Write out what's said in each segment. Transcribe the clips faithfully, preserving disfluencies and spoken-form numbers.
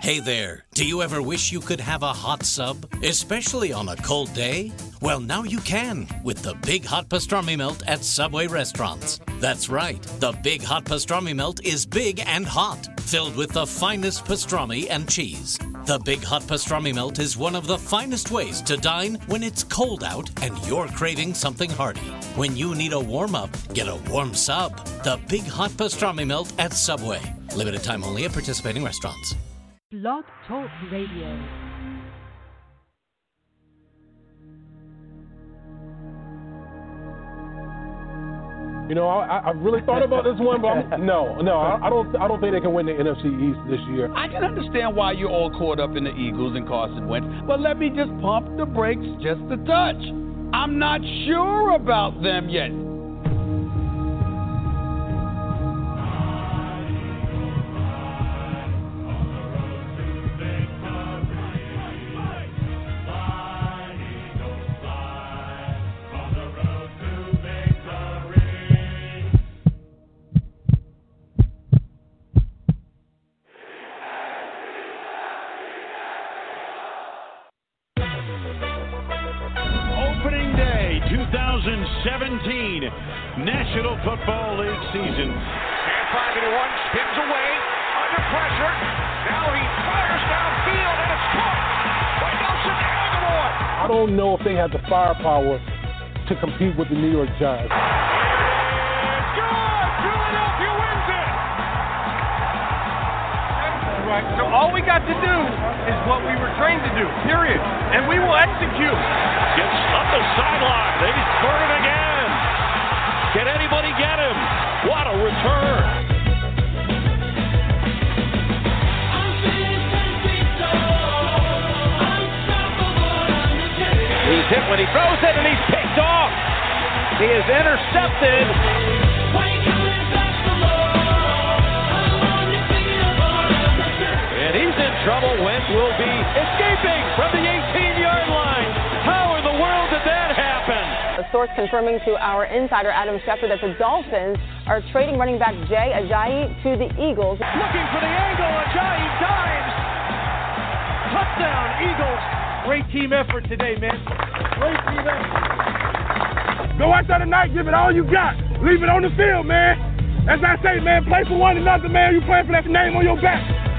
Hey there, do you ever wish you could have a hot sub, especially on a cold day? Well, now you can with the Big Hot Pastrami Melt at Subway restaurants. That's right, the Big Hot Pastrami Melt is big and hot, filled with the finest pastrami and cheese. The Big Hot Pastrami Melt is one of the finest ways to dine when it's cold out and you're craving something hearty. When you need a warm-up, get a warm sub. The Big Hot Pastrami Melt at Subway. Limited time only at participating restaurants. Blog Talk Radio. You know, I, I really thought about this one, but I'm, no, no, I, I don't. I don't think they can win the N F C East this year. I can understand why you're all caught up in the Eagles and Carson Wentz, but let me just pump the brakes just a touch. I'm not sure about them yet. seventeen National Football League season. And five eighty-one spins away under pressure. Now he fires downfield and it's caught by Nelson Agholor. I don't know if they have the firepower to compete with the New York Giants. It's good! Philadelphia wins it! Right. So all we got to do is what we were trained to do, period. And we will execute. Gets up the sideline. They scored it again. Can anybody get him? What a return. He's hit when he throws it and he's picked off. He is intercepted. And he's in trouble. Wentz will be escaping from the eighteen-yard line. How in the world did that happen? A source confirming to our insider Adam Schefter that the Dolphins are trading running back Jay Ajayi to the Eagles. Looking for the angle. Ajayi dives. Touchdown, Eagles. Great team effort today, man. Great team effort. Go out there tonight, give it all you got. Leave it on the field, man. As I say, man, play for one another, man. You play for that name on your back.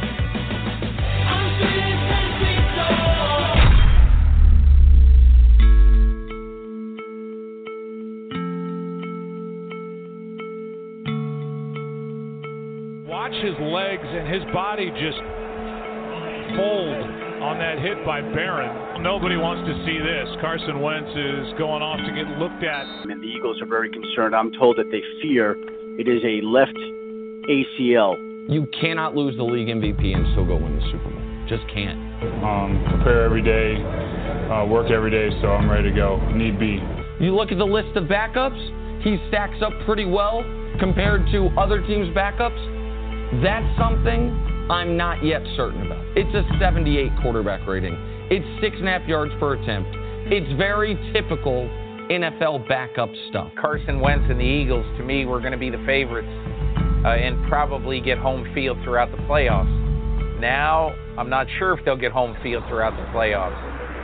Watch his legs and his body just fold on that hit by Barron. Nobody wants to see this. Carson Wentz is going off to get looked at. And the Eagles are very concerned. I'm told that they fear it is a left A C L. You cannot lose the league M V P and still go win the Super Bowl. Just can't. Um, prepare every day, uh, work every day, so I'm ready to go. Need be. You look at the list of backups, he stacks up pretty well compared to other teams' backups. That's something I'm not yet certain about. It's a seventy-eight quarterback rating. It's six and a half yards per attempt. It's very typical N F L backup stuff. Carson Wentz and the Eagles, to me, were going to be the favorites uh, and probably get home field throughout the playoffs. Now, I'm not sure if they'll get home field throughout the playoffs.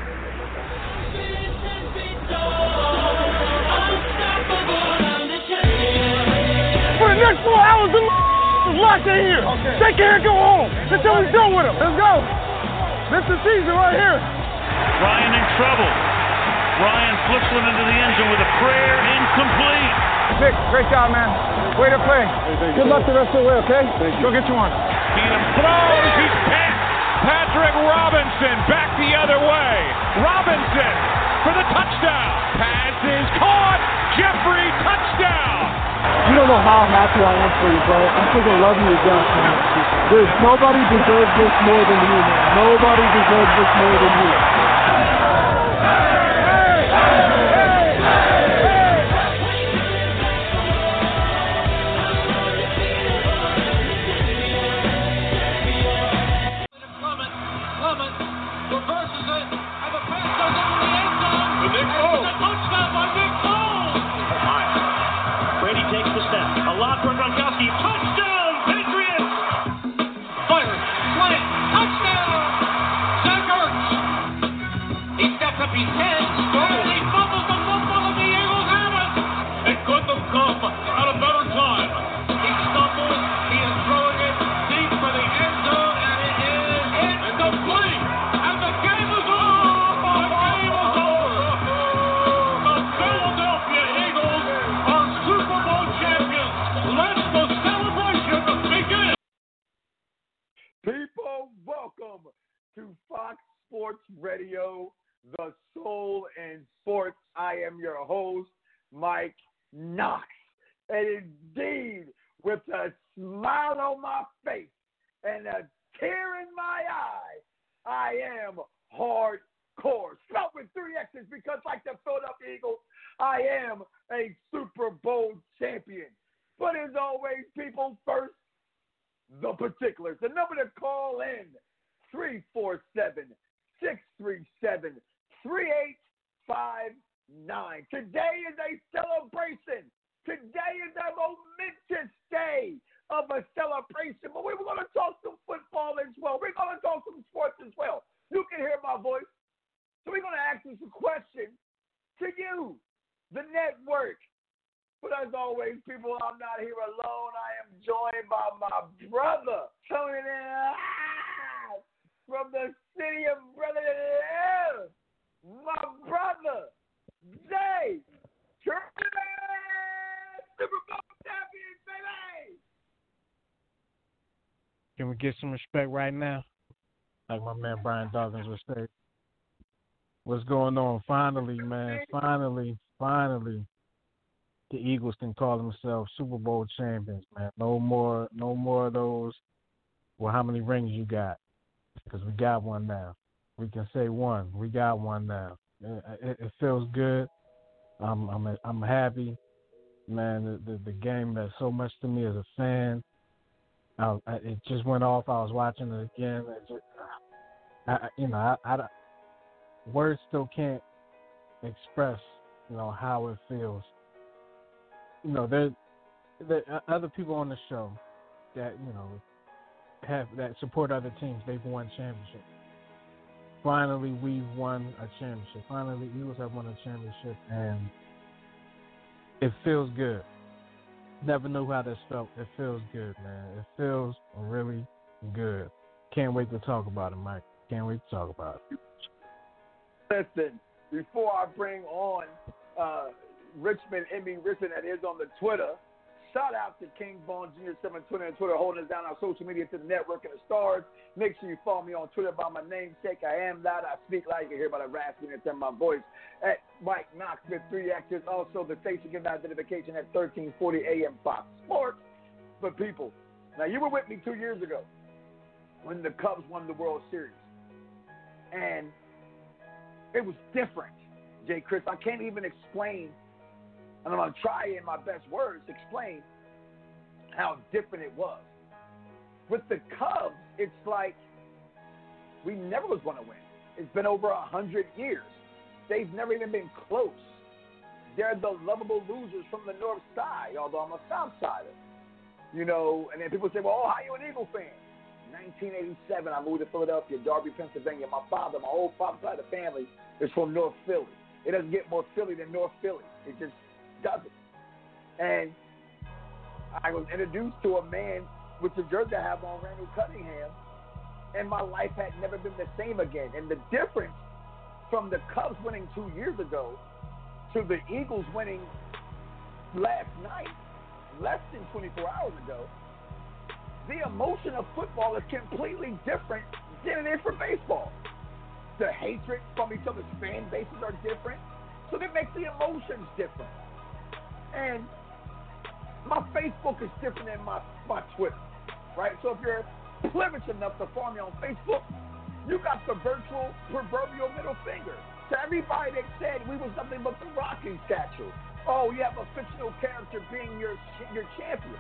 For the next four hours, the is locked in here. Okay. They can't go home until we're done with them. Let's go. This is the season right here. Ryan in trouble. Ryan flips one into the end zone with a prayer incomplete. Nick, great job, man. Way to play. Hey, Good luck the rest of the way, okay? Thank you. Go get you one. Keenum throws. He's picked. Patrick Robinson back the other way. Robinson for the touchdown. Pass is caught. Jeffrey, touchdown. You don't know how happy I am for you, bro. I'm freaking love you again, man. Dude, nobody deserves this more than you, man. Nobody deserves this more than you. Gronkowski, touchdown, Patriots! Fire, slant, touchdown! welcome to Fox Sports Radio, the soul in sports. I am your host, Mike Knox. And indeed, with a smile on my face and a tear in my eye, I am hardcore. Spelled with three X's because, like the Philadelphia Eagles, I am a Super Bowl champion. But as always, people, first, the particulars. The number to call in, three four seven, six three seven, three eight five nine. Today is a celebration. Today is a momentous day of a celebration. But we were going to talk some football as well. We're going to talk some sports as well. You can hear my voice. So we're going to ask you some questions to you, the network. But as always, people, I'm not here alone. I am joined by my brother, coming in live from the city of brotherly love, my brother, Jay Chris, Super Bowl champion, baby. Can we get some respect right now? Like my man Brian Dawkins would say. What's going on? Finally, man. Finally, finally. The Eagles can call themselves Super Bowl champions, man. No more, no more of those. Well, how many rings you got? Because we got one now. We can say one. We got one now. It, it, it feels good. I'm, I'm, I'm happy, man. The, the, the game meant so much to me as a fan. I, I, it just went off. I was watching it again. It just, I, you know, I, I, words still can't express, you know, how it feels. You know, there, there are other people on the show that, you know, have that support other teams. They've won championships. Finally, we've won a championship. Finally, the Eagles have won a championship, and it feels good. Never knew how this felt. It feels good, man. It feels really good. Can't wait to talk about it, Mike. Can't wait to talk about it. Listen, before I bring on uh, Richmond, Emmy Richmond, that is on the Twitter. Shout out to King Bone Junior seven twenty on Twitter, holding us down on social media to the network and the stars. Make sure you follow me on Twitter by my namesake. I am loud. I speak like you hear by the raspiness in my voice. At Mike Knox with three X's. Also, the station gives identification at thirteen forty A M Fox Sports. But people, now you were with me two years ago when the Cubs won the World Series. And it was different, Jay Chris. I can't even explain. And I'm going to try in my best words to explain how different it was. With the Cubs, it's like we never was going to win. It's been over one hundred years. They've never even been close. They're the lovable losers from the north side, although I'm a south sider. You know, and then people say, well, oh, how are you an Eagle fan? nineteen eighty-seven, I moved to Philadelphia, Darby, Pennsylvania. My father, my whole father's side of the family is from North Philly. It doesn't get more Philly than North Philly. It just doesn't. And I was introduced to a man with the jersey I have on, Randall Cunningham, and my life had never been the same again. And the difference from the Cubs winning two years ago to the Eagles winning last night, less than twenty-four hours ago, the emotion of football is completely different than it is for baseball. The hatred from each other's fan bases are different, so that makes the emotions different. And my Facebook is different than my, my Twitter, right? So if you're privileged enough to follow me on Facebook, you got the virtual proverbial middle finger to everybody that said we was nothing but the Rocky statue. Oh, you have a fictional character being your your champion.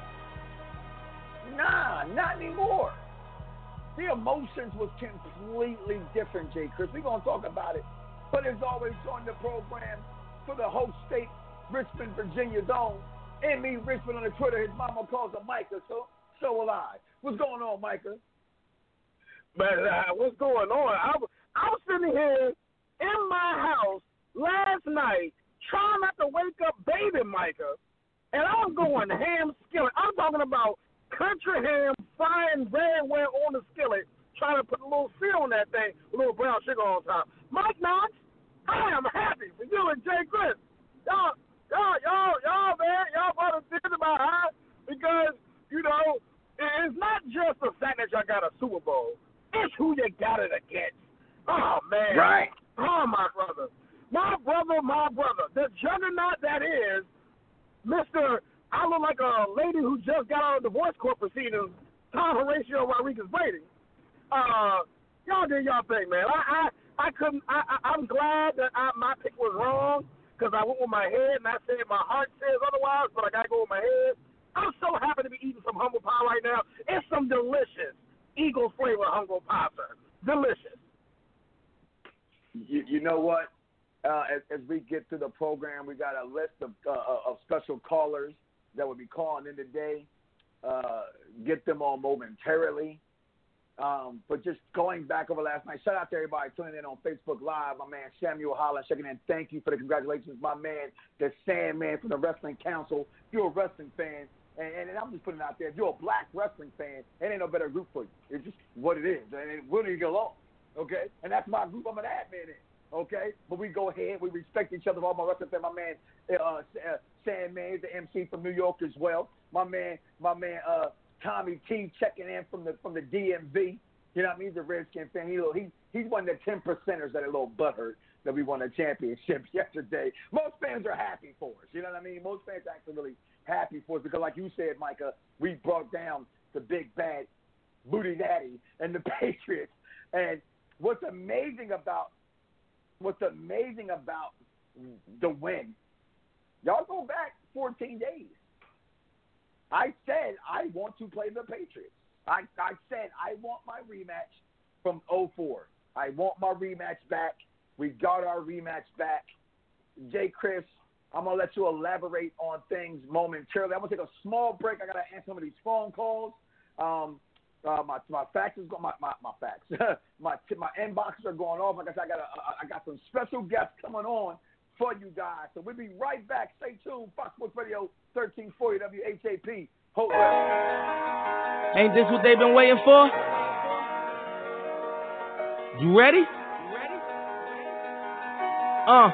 Nah, not anymore. The emotions was completely different, Jay Chris. We're going to talk about it. But as always on the program, for the host state, Richmond, Virginia's own, Emmy Richmond on the Twitter. His mama calls him Micah, so so will I. What's going on, Micah? Man, uh, what's going on? I, I was sitting here in my house last night trying not to wake up baby Micah, and I'm going ham skillet. I'm talking about country ham frying very well on the skillet, trying to put a little seal on that thing, a little brown sugar on top. Mike Knox, I am happy for you and Jay Chris. Y'all, y'all, y'all, y'all, man, y'all brought us in my eye because, you know, it's not just the fact that y'all got a Super Bowl. It's who you got it against. Oh, man. Right. Oh, my brother. My brother, my brother. The juggernaut that is Mister I look like a lady who just got out of divorce court proceedings, Tom Horatio Rodriguez Brady. Uh, y'all did y'all thing, man. I I, I couldn't. I, I I'm glad that I, my pick was wrong because I went with my head and I said my heart says otherwise, but I gotta go with my head. I'm so happy to be eating some humble pie right now. It's some delicious Eagle flavor humble pie, sir. Delicious. You, you know what? Uh, as, as we get to the program, we got a list of uh, of special callers that will be calling in today. Uh, get them on momentarily. Um, but just going back over last night, shout out to everybody tuning in on Facebook Live. My man Samuel Holland checking in. Thank you for the congratulations. My man, the Sandman from the Wrestling Council. If you're a wrestling fan, and, and, and I'm just putting it out there, if you're a black wrestling fan, it ain't no better group for you. It's just what it is. And we'll need to get along, okay? And that's my group I'm an admin in. Okay, but we go ahead. We respect each other. All my wrestling fans. My man, uh, uh, Sandman, the M C from New York as well. My man, my man, uh, Tommy T checking in from the from the D M V. You know what I mean? He's a Redskin fan. He he he's one of the ten percenters that are a little butthurt that we won a championship yesterday. Most fans are happy for us. You know what I mean? Most fans are actually really happy for us because, like you said, Micah, we brought down the big bad booty daddy and the Patriots. And what's amazing about What's amazing about the win, y'all go back fourteen days. I said I want to play the Patriots. I, I said I want my rematch from oh four. I want my rematch back. We got our rematch back. Jay Chris, I'm going to let you elaborate on things momentarily. I'm going to take a small break. I got to answer some of these phone calls. Um, Uh, my my faxes go my my my fax my my inboxes are going off. Like I said, I got a, I got some special guests coming on for you guys. So we'll be right back. Stay tuned. Fox Sports Radio thirteen forty W H A P. Hope well. Ain't this what they've been waiting for? You ready? Uh,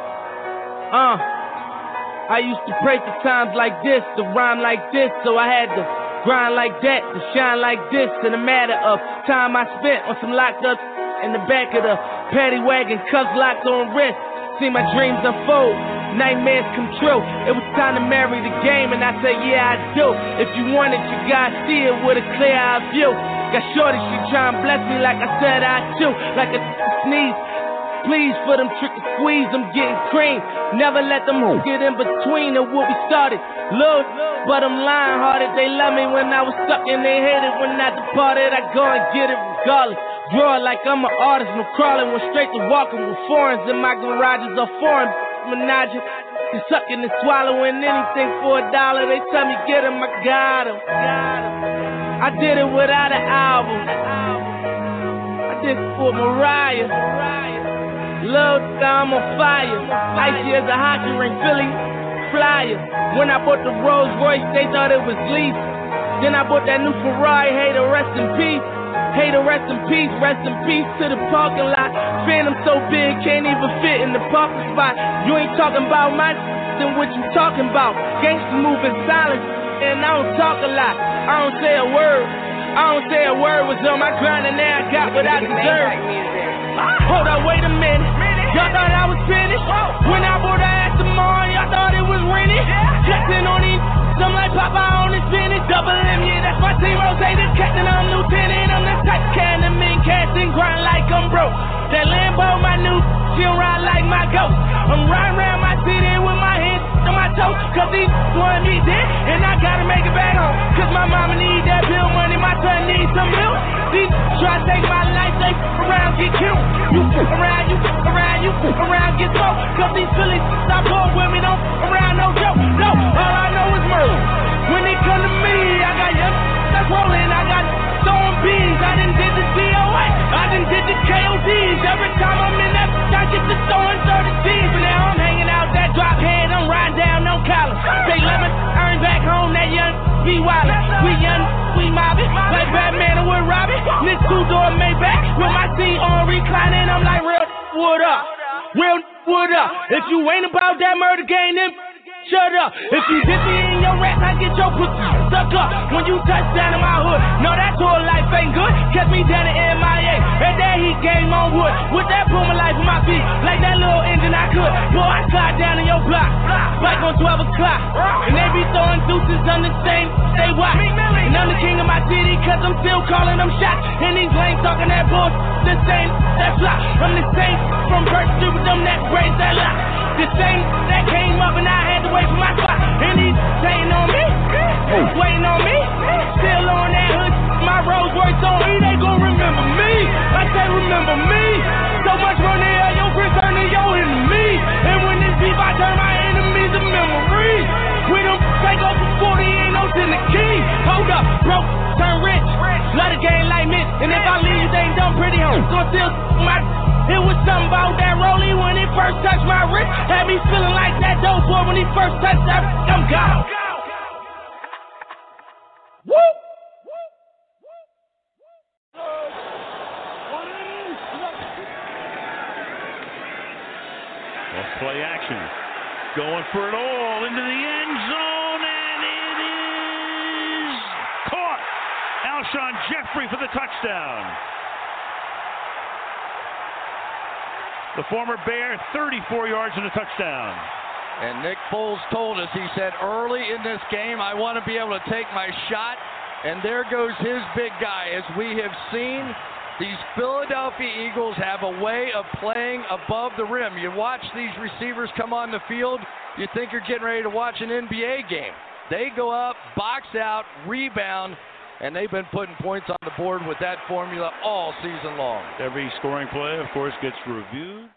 uh. I used to pray for times like this, to rhyme like this, so I had to grind like that, to shine like this. In a matter of time I spent on some locked up in the back of the paddy wagon, cuffs locked on wrist. See my dreams unfold, nightmares come true. It was time to marry the game, and I said, yeah, I do. If you want it, you gotta see it with a clear eye view. Got shorty, she tryna bless me like I said I do. Like a sneeze, please for them trick and squeeze, I'm getting cream. Never let them get in between of what we started. Look, but I'm lying hearted. They love me when I was stuck and they hated when I departed. I go and get it regardless. Draw like I'm an artist, no crawling, went straight to walking with foreigns in my garages or foreign menaging. And sucking and swallowing anything for a dollar. They tell me get him, I got him. I did it without an album. I did it for Mariah. Love, I'm on fire. Icy as a hockey ring, Philly flyer. When I bought the Rolls Royce, they thought it was lease. Then I bought that new Ferrari, hey, the rest in peace. Hey, the rest in peace, rest in peace to the parking lot. Phantom so big, can't even fit in the parking spot. You ain't talking about my then what you talking about? Gangsta move in silence, and I don't talk a lot. I don't say a word. I don't say a word. Was on my grind and now I got what I deserve. Hold up, wait a minute. Y'all thought I was finished? When I bought the ass tomorrow, y'all thought it was rented? Flexing on these, I'm like Papa on this finish. Double M, yeah, that's my team. Rotated captain, I'm lieutenant. I'm the type can the men casting, grind like I'm broke. That Lambo, my new, she'll ride like my ghost. I'm riding around my city with my hands on my toes. Cause these want me dead, and I gotta make it back home. Cause my mama need that bill money, my son needs some milk. These try to take my life, they around get killed. You around, you around, you around get smoked. Cause these Phillies stop going with me, don't around no joke. No, all I know is murder. When they come to me, I got young that's rolling, I got throwing bees. I done did the D O A, I done did the K O Ds. Every time I'm in that, I get to throwing thirty G's. But now I'm hanging out that drop head, I'm riding down no collar. They love it, earn back home that young B Wiley. We young, we mobbing, like Batman and with Robbie. This two-door Maybach with my seat on reclining. I'm like, real, what up? Real, what up? If you ain't about that murder game, then shut up. If you dip me in your rats, I get your pussy stuck up. When you touch down in my hood, no, that tour life ain't good. Catch me down in M I A, and that heat game on wood. With that Puma life on my feet, like that little engine I could. Boy, I slide down in your block, bike on twelve o'clock. And they be throwing deuces on the same, stay watch. And I'm the king of my city, cause I'm still calling them shots. And these lanes talking that bull, the same, that flop. I'm the same, from birth to with them that braids that lock. The same that came up and I had to wait for my spot. And he's hating on me, waiting on me. Still on that hood, my Rolls Royce on me. They gon' remember me. I say remember me. So much money on your wrist, turning your enemy. And when this beef, I turn my enemies to memories. We don't take up for forty, ain't no to the key. Hold up, broke, turn rich. Love the game like Mitch. And if I leave, they ain't done pretty home. So still my. It was something about that rollie when it first touched my wrist. Had me feeling like that dope boy when he first touched that. I'm gone. Woo! Let's play action. Going for it all into the end zone, and it is caught. Alshon Jeffrey for the touchdown. The former Bear, thirty-four yards and a touchdown. And Nick Foles told us, he said, early in this game, I want to be able to take my shot. And there goes his big guy. As we have seen, these Philadelphia Eagles have a way of playing above the rim. You watch these receivers come on the field, you think you're getting ready to watch an N B A game. They go up, box out, rebound, and they've been putting points on the board with that formula all season long. Every scoring play, of course, gets reviewed.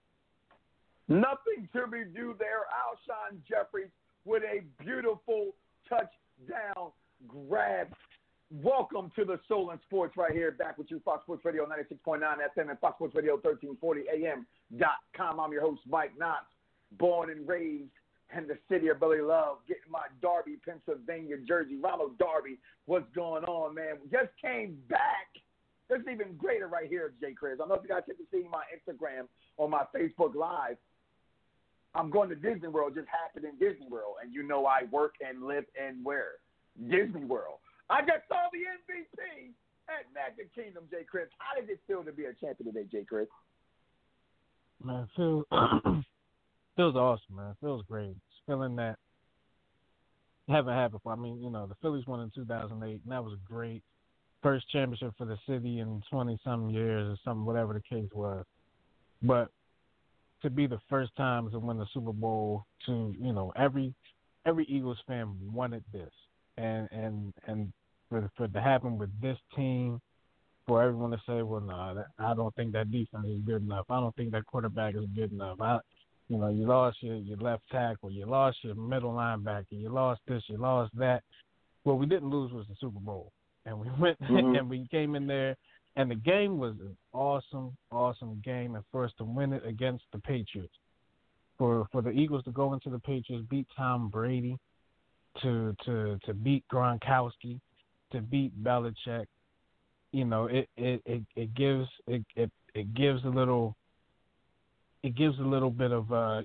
Nothing to review there. Alshon Jeffrey with a beautiful touchdown grab. Welcome to the Soul and Sports right here. Back with you, Fox Sports Radio ninety-six point nine F M and Fox Sports Radio thirteen forty A M dot com. I'm your host, Mike Knotts, born and raised in the city of Brotherly Love, getting my Darby, Pennsylvania jersey. Ronald Darby, what's going on, man? We just came back. This is even greater right here, J. Chris. I don't know if you guys get to see my Instagram or my Facebook Live. I'm going to Disney World, just happened in Disney World, and you know I work and live and where? Disney World. I just saw the M V P at Magic Kingdom, J. Chris. How did it feel to be a champion today, J. Chris? Man, it feels, feels awesome, man. It feels great. It's feeling that haven't happened before. I mean, you know, the Phillies won in two thousand eight, and that was a great first championship for the city in twenty-some years or something, whatever the case was. But to be the first time to win the Super Bowl, to, you know, every every Eagles fan wanted this. And and and for for it to happen with this team, for everyone to say, well, no, nah, I don't think that defense is good enough. I don't think that quarterback is good enough. I, you know, you lost your, your left tackle, you lost your middle linebacker, you lost this, you lost that. What we didn't lose was the Super Bowl, and we went mm-hmm. and we came in there, and the game was an awesome, awesome game, and for us to win it against the Patriots, for for the Eagles to go into the Patriots, beat Tom Brady. To, to to beat Gronkowski, to beat Belichick, you know, it it, it, it gives it, it it gives a little it gives a little bit of uh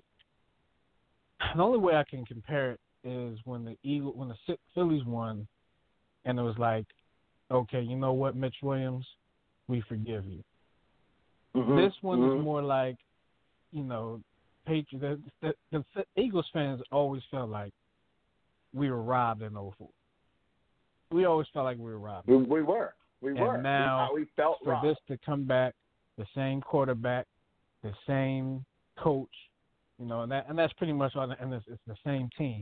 the only way I can compare it is when the Eagle when the Phillies won, and it was like, okay, you know what, Mitch Williams, we forgive you. Mm-hmm. This one mm-hmm. is more like, you know, Patriots. The, the, the Eagles fans always felt like we were robbed in oh four. We always felt like we were robbed. We, we were. We and were. And now, we, we felt for robbed. this to come back, the same quarterback, the same coach, you know, and that and that's pretty much all. And it's, it's the same team.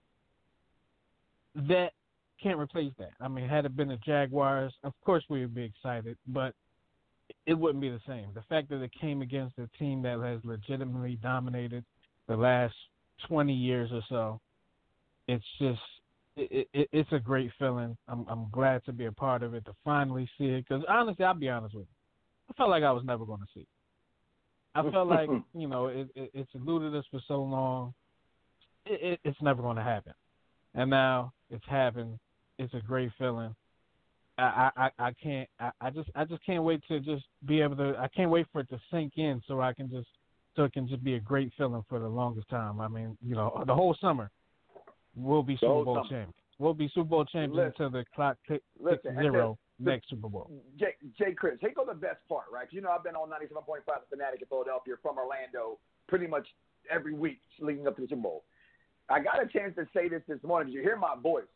That can't replace that. I mean, had it been the Jaguars, of course we would be excited, but it wouldn't be the same. The fact that it came against a team that has legitimately dominated the last twenty years or so. It's just, it, it, it's a great feeling. I'm I'm glad to be a part of it, to finally see it. Because honestly, I'll be honest with you, I felt like I was never going to see it. I felt like, you know, it, it, it's eluded us for so long. It, it, it's never going to happen. And now it's happened. It's a great feeling. I I, I can't. I, I just I just can't wait to just be able to. I can't wait for it to sink in, so I can just so it can just be a great feeling for the longest time. I mean, you know, the whole summer. we'll be Super Bowl champions. We'll be Super Bowl champions until the clock ticks zero the, next Super Bowl. Jay, Jay Chris, here goes the best part, right? You know, I've been on ninety-seven point five The Fanatic in Philadelphia from Orlando pretty much every week leading up to the Super Bowl. I got a chance to say this this morning. Did you hear my voice?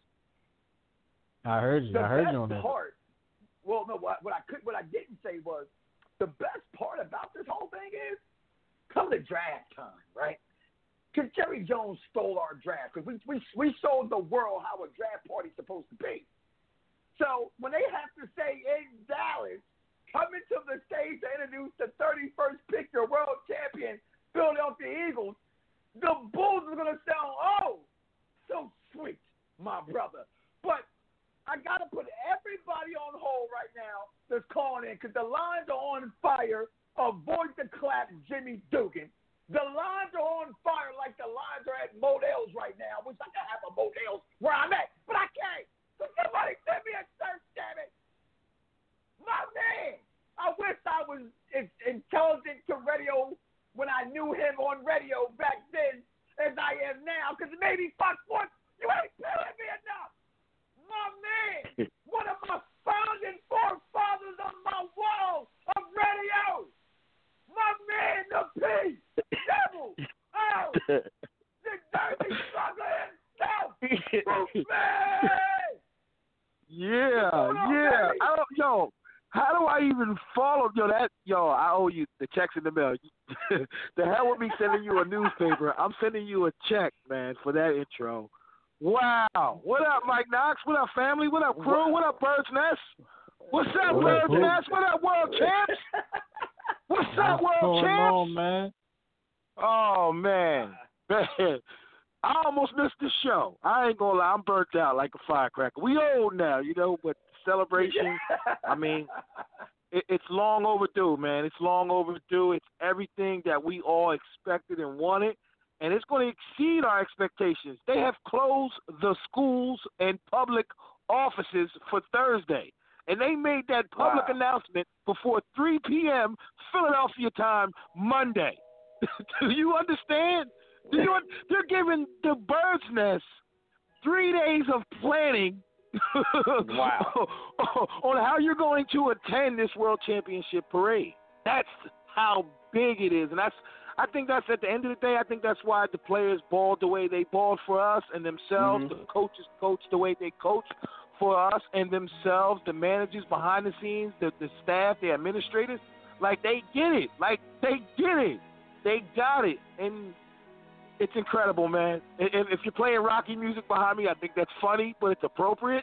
I heard you. The I heard best you on that. Part, well, no, what, what I could, what I didn't say was the best part about this whole thing is come to draft time, right? Because Jerry Jones stole our draft because we, we we showed the world how a draft party's supposed to be. So when they have to say in Dallas, coming to the stage to introduce the thirty-first pick, your world champion, Philadelphia Eagles, the Bulls are going to sound, oh, so sweet, my brother. But I got to put everybody on hold right now that's calling in because the lines are on fire. Avoid the clap, Jimmy Dugan. The lines are on fire like the lines are at Modell's right now. I wish I could have a Modell's where I'm at, but I can't. So somebody send me a search, damn it. My man, I wish I was as intelligent to radio when I knew him on radio back then as I am now, because maybe Fox Sports, you ain't telling me enough. My man, one of my founding forefathers on my wall of radio. My man, the P, Devil, oh, the dirty struggler himself, man. Yeah, yeah. I don't, yo, how do I even follow? Yo, that, yo, I owe you the checks in the mail. The hell with me sending you a newspaper. I'm sending you a check, man, for that intro. Wow. What up, Mike Knox? What up, family? What up, crew? What up, Bird's Nest? What's up, What Bird's up, Nest? What up, world champs? What's up, What's world going champs? on, man? Oh, man. Man. I almost missed the show. I ain't gonna lie, I'm burnt out like a firecracker. We old now, you know, but celebration, I mean, it, it's long overdue, man. It's long overdue. It's everything that we all expected and wanted, and it's going to exceed our expectations. They have closed the schools and public offices for Thursday, and they made that public Wow. announcement before three p.m. Philadelphia time Monday. Do you understand? Do you, they're giving the Bird's Nest three days of planning Wow. on how you're going to attend this World Championship parade. That's how big it is. And that's I think that's at the end of the day, I think that's why the players balled the way they balled for us and themselves. Mm-hmm. The coaches coached the way they coached for us and themselves, the managers behind the scenes, the, the staff, the administrators. Like, they get it. Like, they get it. They got it. And it's incredible, man. If, if you're playing Rocky music behind me, I think that's funny, but it's appropriate.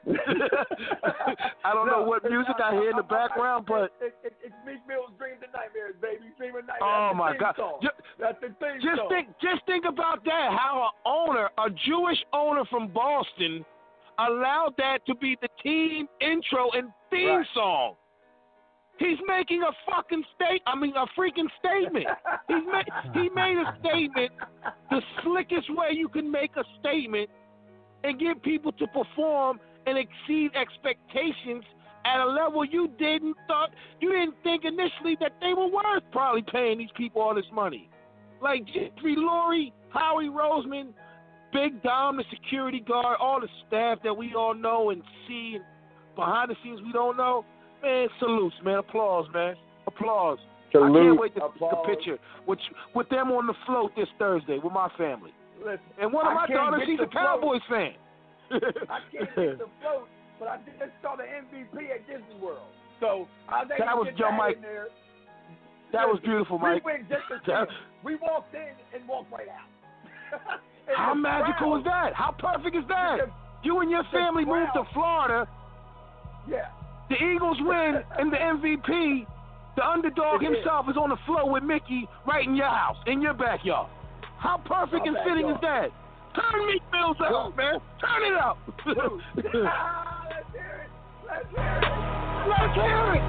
I don't no, know what music I hear in the background, but it, it, it's Meek Mill's Dreams and Nightmares, baby. Dream and Nightmares. oh That's my the God! theme song. Just, That's the theme just song. think, just think about that. How an owner, a Jewish owner from Boston, allowed that to be the team intro and theme Right. song. He's making a fucking state. I mean, a freaking statement. He's ma- he made a statement the slickest way you can make a statement and get people to perform and exceed expectations at a level you didn't thought you didn't think initially that they were worth probably paying these people all this money. Like Jeffrey Lurie, Howie Roseman, Big Dom, the security guard, all the staff that we all know and see and behind the scenes we don't know. Man, salutes, man. Applause, man. Applause. Salute. I can't wait to Applause. the picture with with them on the float this Thursday with my family. Listen, And one of I my can't daughters, get she's the a Cowboys fan. I can't get the float, but I just saw the M V P at Disney World. So I was able That to was get Joe that Mike. in there. That was Listen, beautiful, Mike. We went just the That- same. We walked in and walked right out. And How the magical crowd- is that? How perfect is that? The- You and your the family moved to crowd- Florida. Yeah. The Eagles win, and the M V P, the underdog It is. himself, is on the floor with Mickey right in your house, in your backyard. How perfect My and fitting is that? Turn Meek Mills up, man. Turn it up. Ah, let's hear it. Let's hear it. Let's hear it.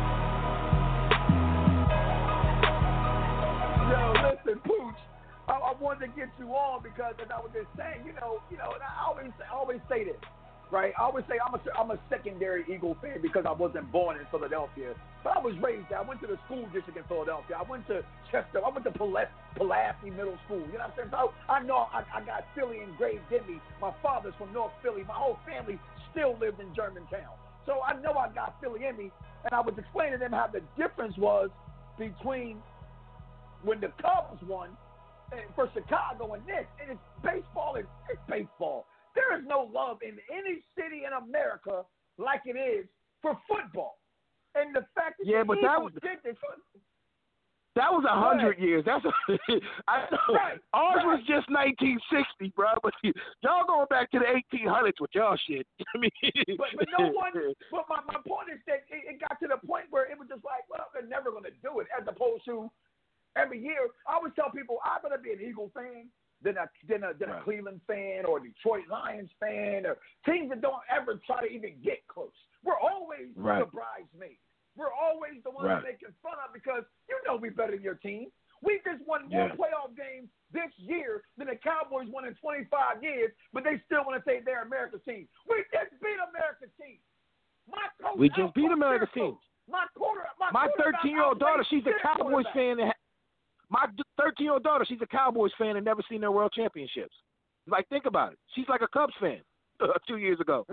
Yo, listen, Pooch. I, I wanted to get you on because, as I was just saying, you know, you know, and I always, I always say this. right? I always say I'm a, I'm a secondary Eagle fan because I wasn't born in Philadelphia, but I was raised there. I went to the school district in Philadelphia. I went to Chester. I went to Pulaski, Pulaski Middle School. You know what I'm saying? So I know I, I got Philly engraved in me. My father's from North Philly. My whole family still lived in Germantown. So I know I got Philly in me, and I was explaining to them how the difference was between when the Cubs won for Chicago and this. And it's baseball is it's baseball. There is no love in any city in America like it is for football. And the fact that yeah, the but Eagles that was did this. That was a hundred years. That's a, I know. Right, Ours right. was just nineteen sixty, bro. But y'all going back to the eighteen hundreds with y'all shit. I mean, but, but no one. But my, my point is that it, it got to the point where it was just like, well, they're never going to do it. As opposed to every year, I always tell people I'd rather be an Eagle fan than a than a, than a right. Cleveland fan or a Detroit Lions fan or teams that don't ever try to even get close. We're always right. the bridesmaids. We're always the ones right. making fun of because you know we better than your team. We just won more yeah. playoff games this year than the Cowboys won in twenty-five years, but they still want to say they're America's team. We just beat America's team. My coach we just beat America's team. My quarter, my, my thirteen-year-old daughter, she's a Cowboys fan. And my thirteen-year-old daughter, she's a Cowboys fan and never seen their world championships. Like, think about it. She's like a Cubs fan uh, two years ago.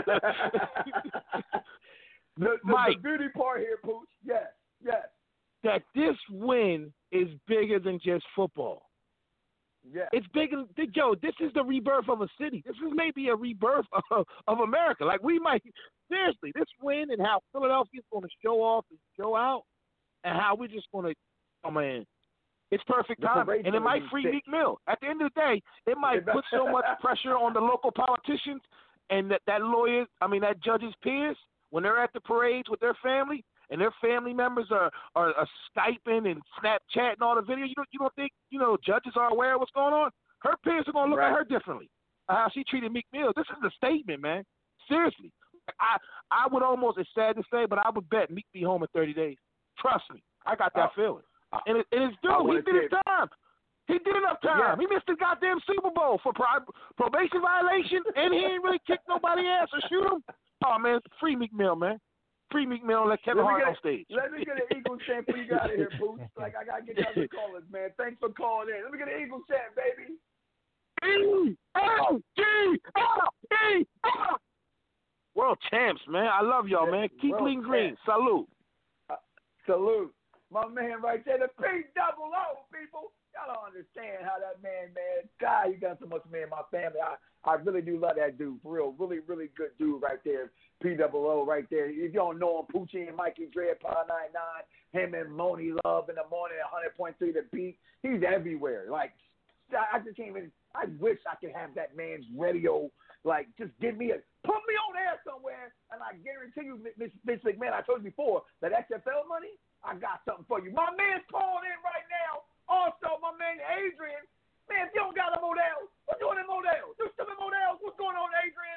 The, the, Mike, the beauty part here, Pooch, yes, yes. That this win is bigger than just football. Yeah. It's bigger. Joe, this is the rebirth of a city. This is maybe a rebirth of, of America. Like, we might, seriously, this win and how Philadelphia's going to show off and show out and how we're just going to, oh, man, it's perfect timing. And it might free Meek Mill. At the end of the day, it might put so much pressure on the local politicians and that, that lawyers, I mean, that judge's peers, when they're at the parades with their family and their family members are, are, are Skyping and Snapchatting all the videos, you don't, you don't think, you know, judges are aware of what's going on? Her peers are going to look right. at her differently. Uh, how she treated Meek Mill. This is a statement, man. Seriously. I I would almost, it's sad to say, but I would bet Meek be home in thirty days. Trust me. I got that oh. feeling. And, it, and it's due. He did his time. He did enough time. Yeah. He missed the goddamn Super Bowl for pro- probation violation, and he ain't really kicked nobody's ass or shoot him. Oh, man, free Meek Mill, man. Free Meek Mill and let Kevin Hart on stage. Let me get an Eagle chant before you got out of here, Boots. Like, I got to get you out the callers, man. Thanks for calling in. Let me get an Eagle chant, baby. E L G L E L World champs, man. I love y'all, man. Keep bleeding green. Salute. Uh, salute. My man right there, the P double O, people. Y'all don't understand how that man, man. God, you got so much man in my family. I, I really do love that dude, for real. Really, really good dude right there. P double O right there. If you don't know him, Poochie and Mikey Dread, Power ninety-nine, him and Moni Love in the morning at one hundred point three The Beat. He's everywhere. Like, I just can't even, I wish I could have that man's radio. Like, just give me a, put me on air somewhere, and I guarantee you, Miss McMahon, I told you before, that X F L money, I got something for you. My man's calling in right now. Also, my man Adrian. Man, if you don't got a Modell, what's doing in Modell? You still in Modell? What's going on, Adrian?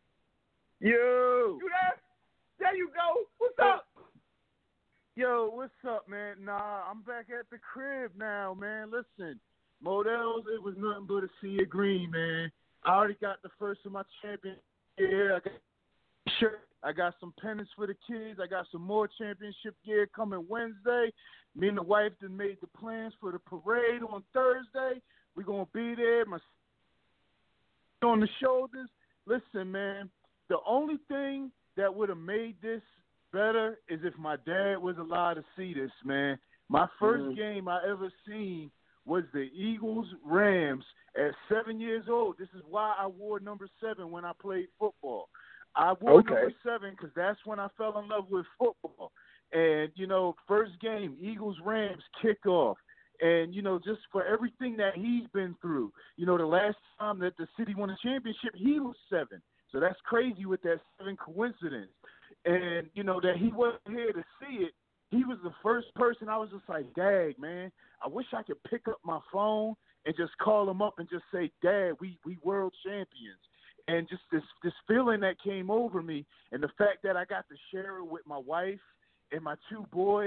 Yo. You there? There you go. What's up? Yo, what's up, man? Nah, I'm back at the crib now, man. Listen, Modell's, it was nothing but a sea of green, man. I already got the first of my champion gear. I got shirt. I got some pennants for the kids. I got some more championship gear coming Wednesday. Me and the wife done made the plans for the parade on Thursday. We're going to be there. My on the shoulders. Listen, man, the only thing that would have made this better is if my dad was allowed to see this, man. My first mm-hmm. game I ever seen was the Eagles-Rams at seven years old. This is why I wore number seven when I played football. I wore okay. number seven because that's when I fell in love with football. And, you know, first game, Eagles-Rams kickoff. And, you know, just for everything that he's been through. You know, the last time that the city won a championship, he was seven. So that's crazy with that seven coincidence. And, you know, that he wasn't here to see it. He was the first person I was just like, Dad, man, I wish I could pick up my phone and just call him up and just say, Dad, we, we world champions. And just this, this feeling that came over me and the fact that I got to share it with my wife and my two boys,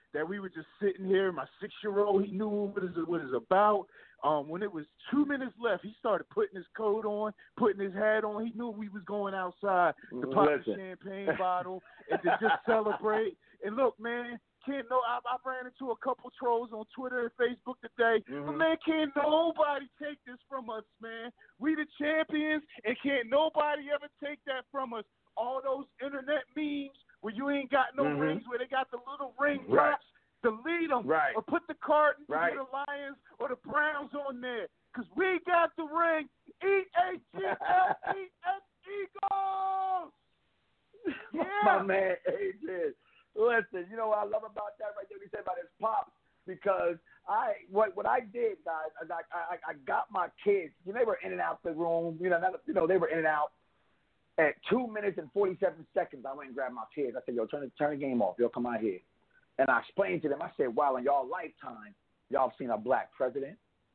that we were just sitting here. My six-year-old, he knew what it's, what it's about. Um, when it was two minutes left, he started putting his coat on, putting his hat on. He knew we was going outside to pop the champagne bottle and to just celebrate. And look, man, can't no. I, I ran into a couple trolls on Twitter and Facebook today. Mm-hmm. But man, can't nobody take this from us, man. We the champions, and can't nobody ever take that from us. All those internet memes where you ain't got no mm-hmm. rings, where they got the little ring right. drops, delete them, right. or put the Cardinals right. or the Lions or the Browns on there, because we got the ring. E A G L E S Eagles! Yeah. My man, Adrian. Listen, you know what I love about that right there? What he said about his pops, because I what what I did, guys, I I, I got my kids. You know, they were in and out the room. You know, not, you know, they were in and out. At two minutes and forty-seven seconds, I went and grabbed my kids. I said, "Yo, turn the turn the game off. Yo, come out here." And I explained to them. I said, "Wow, in y'all lifetime, y'all have seen a black president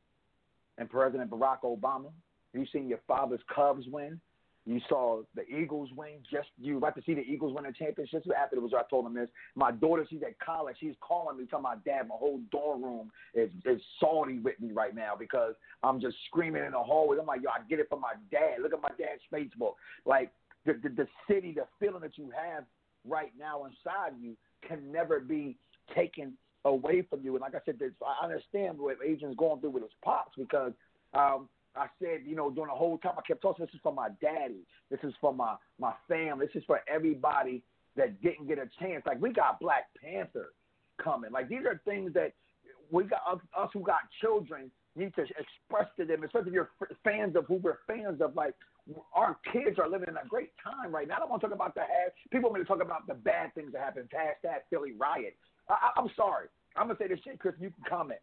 and President Barack Obama. You've seen your father's Cubs win. You saw the Eagles win. Just you about to see the Eagles win a championship." After it was, I told them this. My daughter, she's at college. She's calling me, telling my dad, my whole dorm room is is salty with me right now because I'm just screaming in the hallway. I'm like, yo, I get it from my dad. Look at my dad's Facebook. Like the the, the city, the feeling that you have right now inside you can never be taken away from you. And like I said, this, I understand what Adrian's going through with his pops because. Um, I said, you know, during the whole time I kept talking, this is for my daddy. This is for my, my family. This is for everybody that didn't get a chance. Like, we got Black Panther coming. Like, these are things that we got, us, us who got children need to express to them, especially if you're fans of who we're fans of. Like, our kids are living in a great time right now. I don't want to talk about the have. People want me to talk about the bad things that happened past that Philly riot. I, I, I'm sorry. I'm going to say this shit, Chris, you can comment.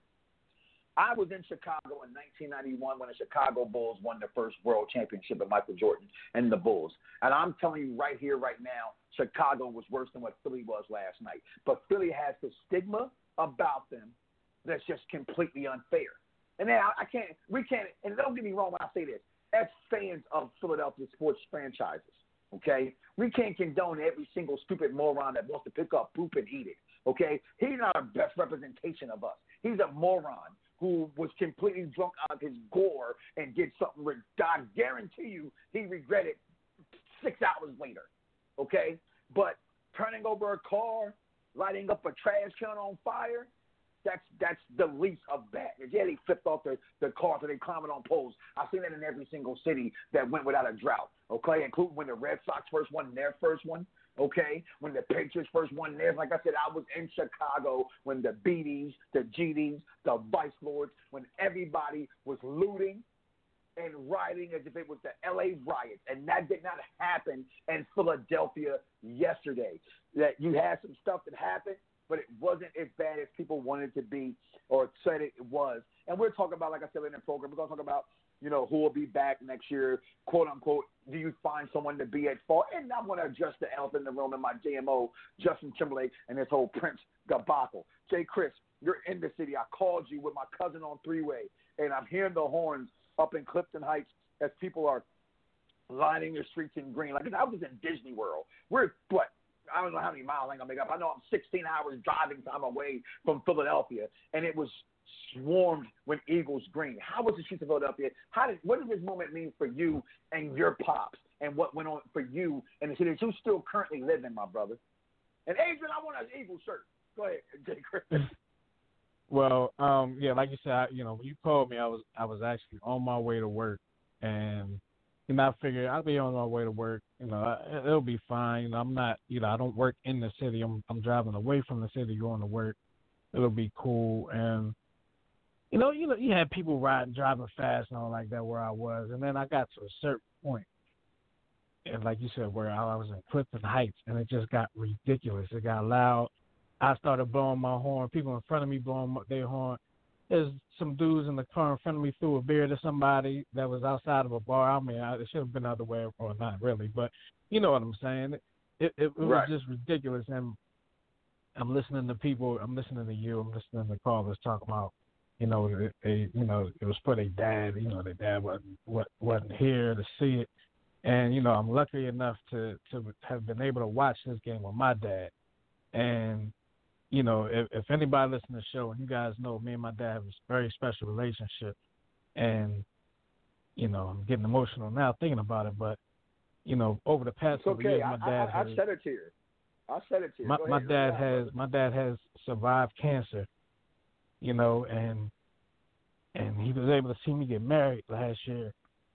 I was in Chicago in nineteen ninety-one when the Chicago Bulls won their first world championship with Michael Jordan and the Bulls. And I'm telling you right here, right now, Chicago was worse than what Philly was last night. But Philly has the stigma about them that's just completely unfair. And then I, I can't, we can't, and don't get me wrong when I say this, as fans of Philadelphia sports franchises, okay, we can't condone every single stupid moron that wants to pick up poop and eat it, okay? He's not our best representation of us. He's a moron who was completely drunk out of his gore and did something, I guarantee you he regretted six hours later, okay? But turning over a car, lighting up a trash can on fire, that's that's the least of bad. Yeah, they flipped off the, the cars and they climbing on poles. I've seen that in every single city that went without a drought, okay, including when the Red Sox first won their first one. Okay, when the Patriots first won theirs, like I said, I was in Chicago when the B Ds, the G Ds, the Vice Lords, when everybody was looting and rioting as if it was the L A riots, and that did not happen in Philadelphia yesterday. That you had some stuff that happened, but it wasn't as bad as people wanted it to be or said it was. And we're talking about, like I said in the program, we're going to talk about, you know, who will be back next year, quote unquote. Do you find someone to be at fault? And I'm going to address the elephant in the room in my J M O, Justin Timberlake, and this whole Prince debacle. Jay Chris, you're in the city. I called you with my cousin on three-way, and I'm hearing the horns up in Clifton Heights as people are lining the streets in green. Like I was in Disney World. We're, what, I don't know how many miles I'm going to make up. I know I'm sixteen hours driving time away from Philadelphia, and it was swarmed when Eagles green. How was the streets of Philadelphia? How did what does this moment mean for you and your pops, and what went on for you in the city that you still currently live in, my brother? And Adrian, I want an Eagles shirt. Go ahead, Jay Chris. Well, um, yeah, like you said, I, you know, when you called me, I was I was actually on my way to work, and you know, I figured I'll be on my way to work. You know, I, it'll be fine. You know, I'm not, you know, I don't work in the city. I'm I'm driving away from the city going to work. It'll be cool. And you know, you know, you had people riding, driving fast and all like that where I was, and then I got to a certain point, and like you said, where I was in Clifton Heights, and it just got ridiculous. It got loud. I started blowing my horn. People in front of me blowing their horn. There's some dudes in the car in front of me threw a beer to somebody that was outside of a bar. I mean, I, it should have been the other way, or not really, but you know what I'm saying. It it, it was right. just ridiculous, and I'm listening to people. I'm listening to you. I'm listening to callers talk about, you know, they, they you know, it was for their dad. You know, their dad wasn't wasn't here to see it, and you know, I'm lucky enough to to have been able to watch this game with my dad, and you know, if, if anybody listens to the show, and you guys know, me and my dad have a very special relationship, and you know, I'm getting emotional now thinking about it, but you know, over the past It's couple okay. years, my I, dad I, has. I said it to you. I said it to you. My, Go my ahead. dad Go has ahead. my dad has survived cancer, you know, and and he was able to see me get married last year,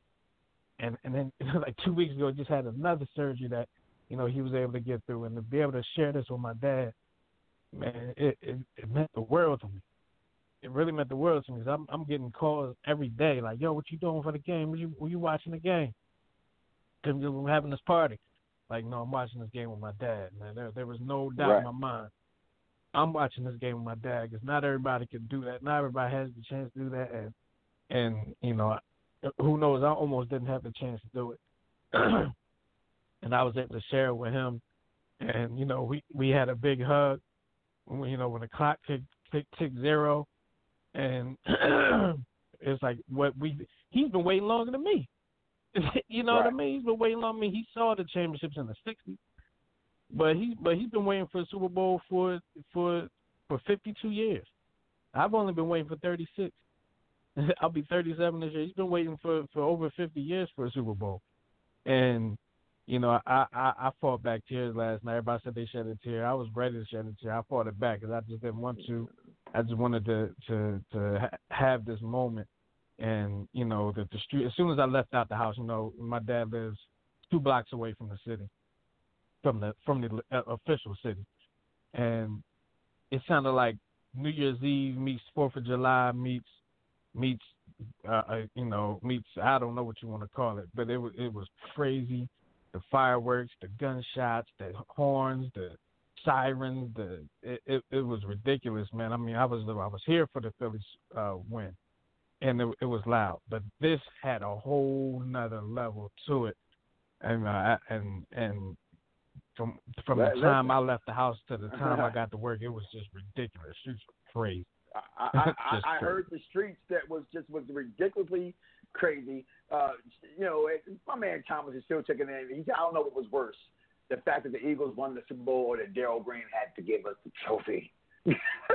and and then like two weeks ago, just had another surgery that, you know, he was able to get through, and to be able to share this with my dad, man, it it, it meant the world to me. It really meant the world to me, because I'm I'm getting calls every day like, yo, what you doing for the game? Were you were you watching the game? Because we're having this party. Like, no, I'm watching this game with my dad, man. There, there was no doubt Right. in my mind. I'm watching this game with my dad, because not everybody can do that. Not everybody has the chance to do that, and and you know, who knows? I almost didn't have the chance to do it, and I was able to share it with him, and you know, we, we had a big hug, when, you know, when the clock ticked tick, tick zero, and it's like what we he's been waiting longer than me. You know right. what I mean? He's been waiting on me. He saw the championships in the sixties, but he but he's been waiting for a Super Bowl for for for fifty-two years. I've only been waiting for thirty-six. I'll be thirty-seven this year. He's been waiting for, for over fifty years for a Super Bowl, and you know, I, I I fought back tears last night. Everybody said they shed a tear. I was ready to shed a tear. I fought it back because I just didn't want to. I just wanted to to to ha- have this moment. And, you know, the, the street, as soon as I left out the house, you know, my dad lives two blocks away from the city, from the from the uh, official city. And it sounded like New Year's Eve meets fourth of July meets, meets uh, uh, you know, meets, I don't know what you want to call it, but it was, it was crazy. The fireworks, the gunshots, the horns, the sirens, the it, it, it was ridiculous, man. I mean, I was I was here for the Phillies uh, win. And it, it was loud, but this had a whole nother level to it, and uh, and and from from Let, the time let, I left the house to the time I got to work, it was just ridiculous. It was crazy. I, I, I, I heard the streets that was just was ridiculously crazy. Uh, you know, it, my man Thomas is still checking in. He, I don't know what was worse, the fact that the Eagles won the Super Bowl or that Darryl Green had to give us the trophy. I,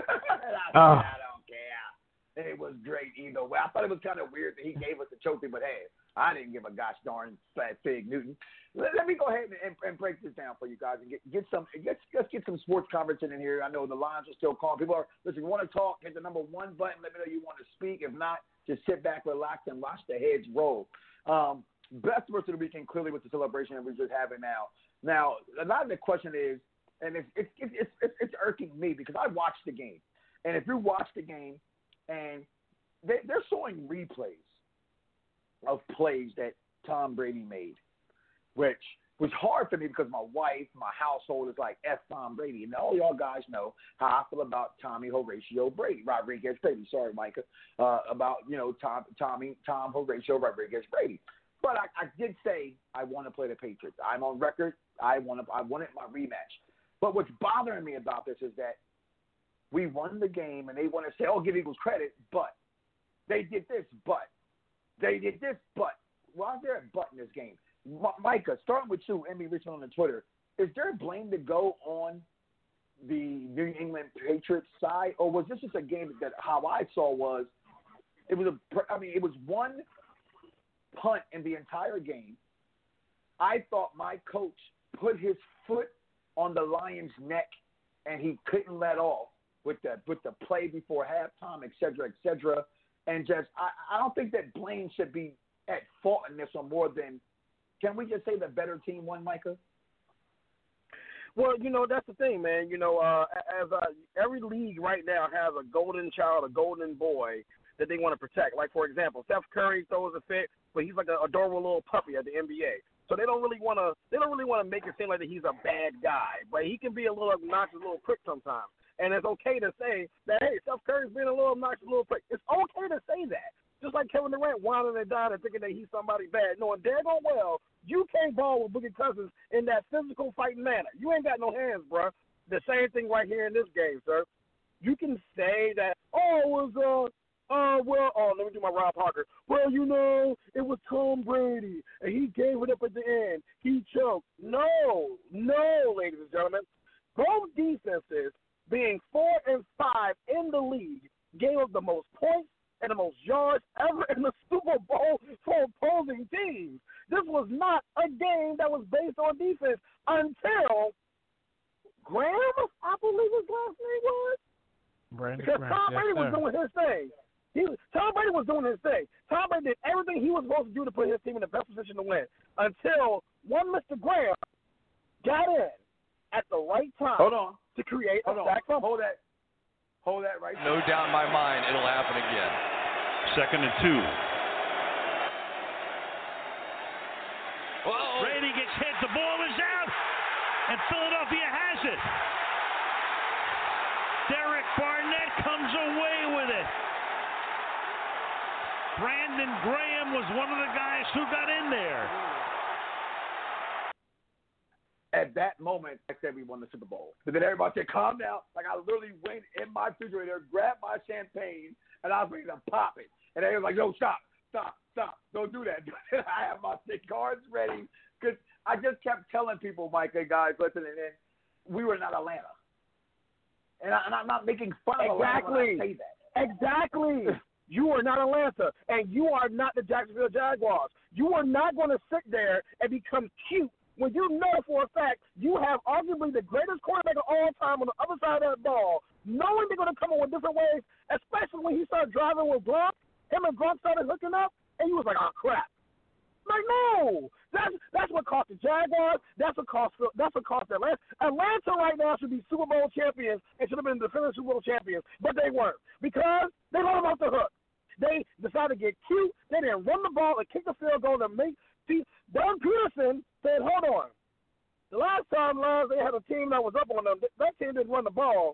oh. I don't care. It was great either way. I thought it was kind of weird that he gave us the trophy, but hey, I didn't give a gosh darn fat fig Newton. Let, let me go ahead and, and, and break this down for you guys and get, get some. Let's, let's get some sports conversation in here. I know the lines are still calling. People are listen. You want to talk? Hit the number one button. Let me know you want to speak. If not, just sit back, relax, and watch the heads roll. Um, best verse of the weekend clearly with the celebration that we're just having now. Now, a lot of the question is, and it's it's it's it's, it's irking me because I watched the game, and if you watch the game. And they, they're showing replays of plays that Tom Brady made, which was hard for me because my wife, my household is like F Tom Brady. And all y'all guys know how I feel about Tommy Horatio Brady, Rodriguez Brady. Sorry, Micah, uh, about, you know, Tom, Tommy, Tom Horatio Rodriguez Brady. But I, I did say I want to play the Patriots. I'm on record. I want to. I wanted my rematch. But what's bothering me about this is that we won the game, and they want to say, oh, give Eagles credit, but they did this, but they did this, but. Why is there a but in this game? M- Micah, starting with you, Emmy Richmond on the Twitter, is there blame to go on the New England Patriots side, or was this just a game that how I saw was it was a, I mean, it was one punt in the entire game. I thought my coach put his foot on the Lions' neck, and he couldn't let off with the with the play before halftime, et cetera, et cetera. And just, I, I don't think that blame should be at fault in this one more than, can we just say the better team won, Micah? Well, you know, that's the thing, man. You know, uh, as uh, every league right now has a golden child, a golden boy that they want to protect. Like, for example, Steph Curry throws a fit, but he's like an adorable little puppy at the N B A. So they don't really want to. They don't really want to make it seem like that he's a bad guy, but he can be a little obnoxious, little prick sometimes. And it's okay to say that, hey, Steph Curry's being a little obnoxious, little prick. It's okay to say that. Just like Kevin Durant whining and dying and thinking that he's somebody bad, knowing daggone well you can't ball with Boogie Cousins in that physical fighting manner. You ain't got no hands, bro. The same thing right here in this game, sir. You can say that, oh, it was uh. Uh, well, oh, let me do my Rob Parker. Well, you know, it was Tom Brady, and he gave it up at the end. He choked. No, no, ladies and gentlemen. Both defenses being four and five in the league, gave up the most points and the most yards ever in the Super Bowl for opposing teams. This was not a game that was based on defense until Graham, I believe his last name was. Brandon Because Graham. Tom Yes, Brady was sir. doing his thing. He, Tom Brady was doing his thing. Tom Brady did everything he was supposed to do to put his team in the best position to win until one Mister Graham got in at the right time Hold on. to create Hold a on. sack fumble. Hold that. Hold that right No there. doubt in my mind it'll happen again. Second and two. Whoa. Brady gets hit. The ball is out. And Philadelphia has it. Derek Barnett comes away with it. Brandon Graham was one of the guys who got in there. At that moment, I said we won the Super Bowl. But then everybody said, calm down. Like, I literally went in my refrigerator, grabbed my champagne, and I was ready to pop it. And they was like, no, stop, stop, stop. Don't do that. I have my cigars ready. Because I just kept telling people, Mike, hey, guys, listen, and then we were not Atlanta. And, I, and I'm not making fun of Atlanta when I say that. Exactly. You are not Atlanta, and you are not the Jacksonville Jaguars. You are not going to sit there and become cute when you know for a fact you have arguably the greatest quarterback of all time on the other side of that ball, knowing they're going to come up with different ways, especially when he started driving with Gronk. Him and Gronk started hooking up, and you was like, oh, crap. Like, no. That's that's what cost the Jaguars. That's what cost that's what cost Atlanta. Atlanta right now should be Super Bowl champions and should have been defending Super Bowl champions, but they weren't because they let them off the hook. They decided to get cute. They didn't run the ball and kick the field goal to make. See, Doug Peterson said, hold on. The last time last they had a team that was up on them, that team didn't run the ball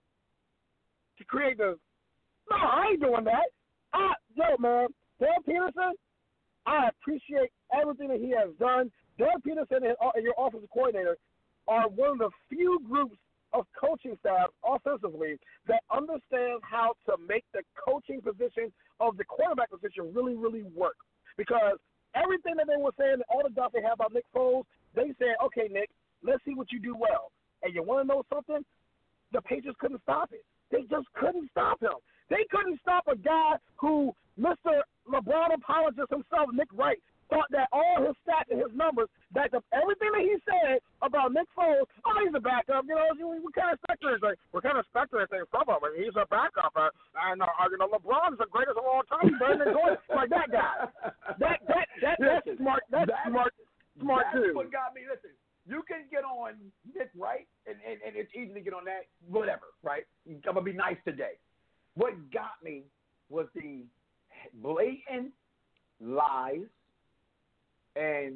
to create the. No, I ain't doing that. I, yo, man, Doug Peterson, I appreciate everything that he has done. Doug Peterson and, and your offensive coordinator are one of the few groups of coaching staff offensively that understand how to make the coaching position of the quarterback position really, really work. Because everything that they were saying, all the stuff they have about Nick Foles, they said, okay, Nick, let's see what you do well. And you want to know something? The Patriots couldn't stop it. They just couldn't stop him. They couldn't stop a guy who Mister LeBron apologist himself, Nick Wright, thought that all his stats and his numbers, that the, everything that he said about Nick Foles, oh, he's a backup. You know, we, we kind of speculating. Like, we're kind of speculating from him. I mean, he's a backup. Uh, and uh, you know, LeBron's the greatest of all time. He's better than Jordan. Like that guy. That that that that's Listen, smart. That's that, smart. Smart that's too. what got me. Listen, you can get on Nick Wright, and, and, and it's easy to get on that. Whatever, right? I'm gonna be nice today. What got me was the blatant lies. And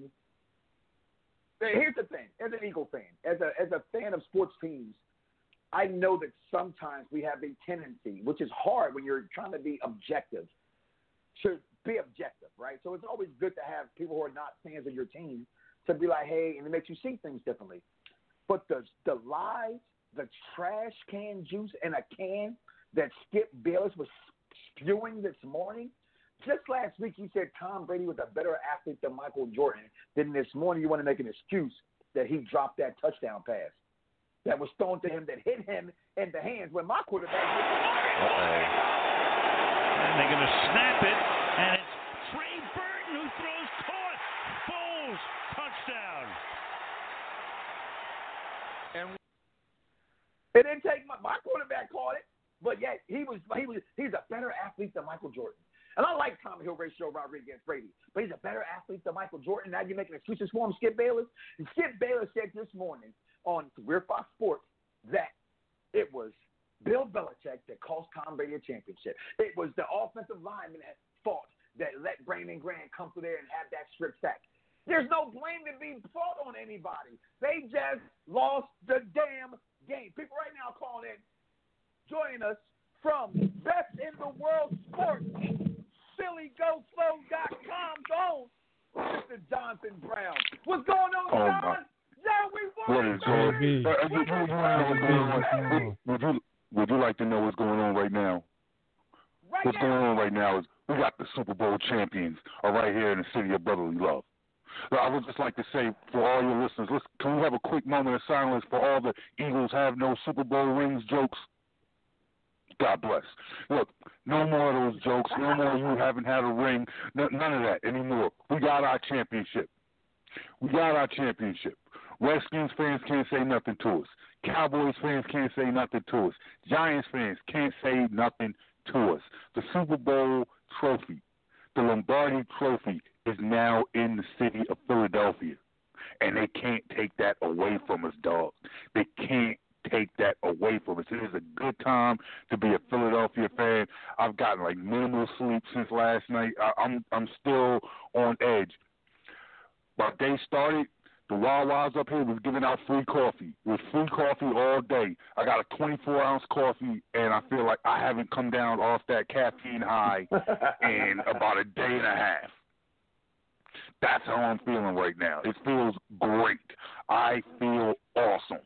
here's the thing: as an Eagle fan, as a as a fan of sports teams, I know that sometimes we have a tendency, which is hard when you're trying to be objective, to be objective, right? So it's always good to have people who are not fans of your team to be like, hey, and it makes you see things differently. But the the lies, the trash can juice in a can that Skip Bayless was spewing this morning. Just last week, you said Tom Brady was a better athlete than Michael Jordan. Then this morning, you want to make an excuse that he dropped that touchdown pass that was thrown to him that hit him in the hands when my quarterback did. And they're going to snap it, and it's Trey Burton who throws caught. Foles, touchdown. And it didn't take my, my quarterback caught it, but yet he was he was he's a better athlete than Michael Jordan. And I like Tommy Hill ratio robbery against Brady, but he's a better athlete than Michael Jordan. Now you're making excuses for him, Skip Bayless. And Skip Bayless said this morning on We're Fox Sports that it was Bill Belichick that cost Tom Brady a championship. It was the offensive lineman at fault that let Brandon Graham come through there and have that strip sack. There's no blame to be brought on anybody. They just lost the damn game. People right now calling in, joining us from Best in the World Sports. Philly Go Slow dot com's own Mister Jonathan Brown. What's going on, oh, John? Yeah, we won. What is going on? Would you, would, you, would you like to know what's going on right now? Right what's now. going on right now is we got the Super Bowl champions are right here in the city of brotherly love. So I would just like to say for all your listeners, let's, can we have a quick moment of silence for all the Eagles have no Super Bowl rings jokes? God bless. Look, no more of those jokes. No more you haven't had a ring. No, none of that anymore. We got our championship. We got our championship. Redskins fans can't say nothing to us. Cowboys fans can't say nothing to us. Giants fans can't say nothing to us. The Super Bowl trophy, the Lombardi trophy, is now in the city of Philadelphia. And they can't take that away from us, dog. They can't take that away from us. It is a good time to be a Philadelphia fan. I've gotten like minimal sleep since last night. I, I'm I'm still on edge. My day started. The Wawa's up here was giving out free coffee. It was free coffee all day. I got a twenty-four ounce coffee, and I feel like I haven't come down off that caffeine high in about a day and a half. That's how I'm feeling right now. It feels great. I feel awesome.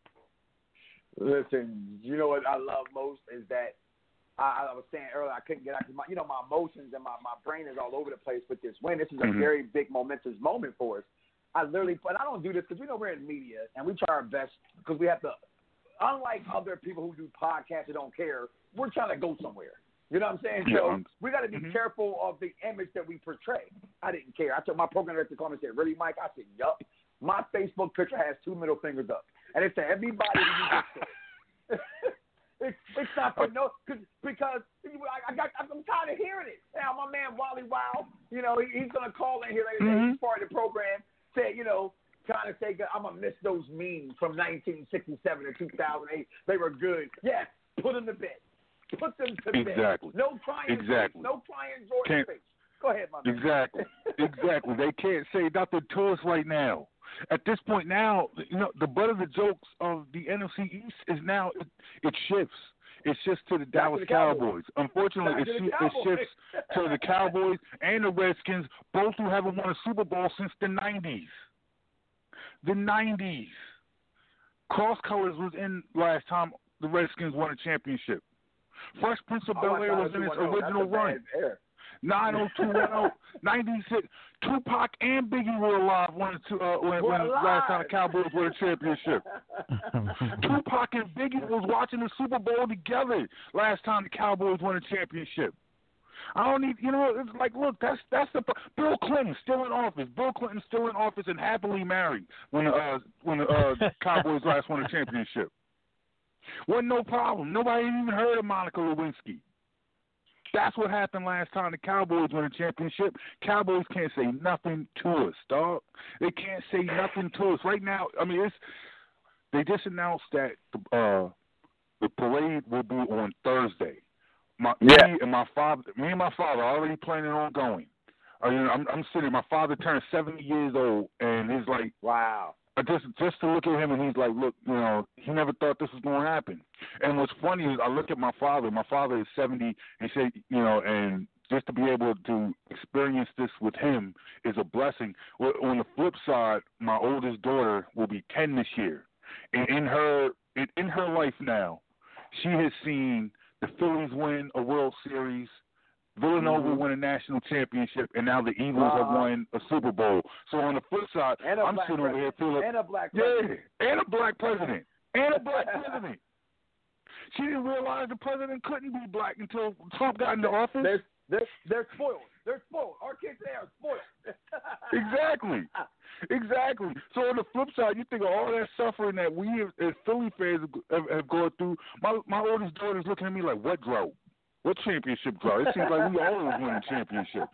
Listen, you know what I love most is that I, I was saying earlier I couldn't get out because my, you know, my emotions and my, my brain is all over the place with this win. This is a Mm-hmm. very big momentous moment for us. I literally, but I don't do this because we know we're in media and we try our best because we have to. Unlike other people who do podcasts that don't care, we're trying to go somewhere. You know what I'm saying? Yeah, so I'm, we got to be mm-hmm. careful of the image that we portray. I didn't care. I took my program director called me and said, "Really, Mike?" I said, "Yup." My Facebook picture has two middle fingers up, and it's to everybody who you just said. It's, it's not for no, cause, because I, I got, I'm tired of hearing it. Now, my man Wally Wow, you know, he, he's going to call in here later today. Mm-hmm. He's part of the program, said, you know, trying to say, I'm going to miss those memes from nineteen sixty-seven to two thousand eight. They were good. Yes, put them to bed. Put them to bed. Exactly. No crying Exactly. face. No crying Jordan face. Go ahead, my man. Exactly. Exactly. They can't say nothing to us right now. At this point now, you know, the butt of the jokes of the N F C East is now, it, it shifts. It shifts to the Back Dallas to the Cowboys. Cowboys. Unfortunately, it, Back to the it Cowboys. shifts to the Cowboys and the Redskins, both who haven't won a Super Bowl since the nineties. The nineties. Cross colors was in last time the Redskins won a championship. Fresh Prince of Oh, I Bel-Air thought was in its it was original That's a bad run. air. nine oh two one oh, ninety-six. Tupac and Biggie were alive when, uh, when, We're when alive. last time the Cowboys won a championship. Tupac and Biggie was watching the Super Bowl together last time the Cowboys won a championship. I don't need, you know, it's like, look, that's that's the Bill Clinton still in office. Bill Clinton still in office and happily married when the uh, when the uh, Cowboys last won a championship. Wasn't no problem. Nobody even heard of Monica Lewinsky. That's what happened last time the Cowboys won a championship. Cowboys can't say nothing to us, dog. They can't say nothing to us right now. I mean, it's they just announced that uh, the parade will be on Thursday. My, Yeah. Me and my father, me and my father are already planning on going. I mean, I'm, I'm sitting. My father turned seventy years old, and he's like, "Wow." I just just to look at him, and he's like, "Look, you know, he never thought this was going to happen." And what's funny is I look at my father. My father is seventy. He said, you know, and just to be able to experience this with him is a blessing. Well, on the flip side, my oldest daughter will be ten this year, and in her in, in her life now, she has seen the Phillies win a World Series, Villanova Mm-hmm. win a national championship, and now the Eagles Uh-huh. have won a Super Bowl. So on the flip side, And a I'm black sitting over here president. feeling And a black yeah, president. and a black president, and a black president. She didn't realize the president couldn't be black until Trump got into office. They're, they're, they're spoiled. They're spoiled. Our kids today are spoiled. Exactly. Exactly. So on the flip side, you think of all that suffering that we as Philly fans have, have gone through. My my oldest daughter's looking at me like, what drought? What championship drought? It seems like we always win championships.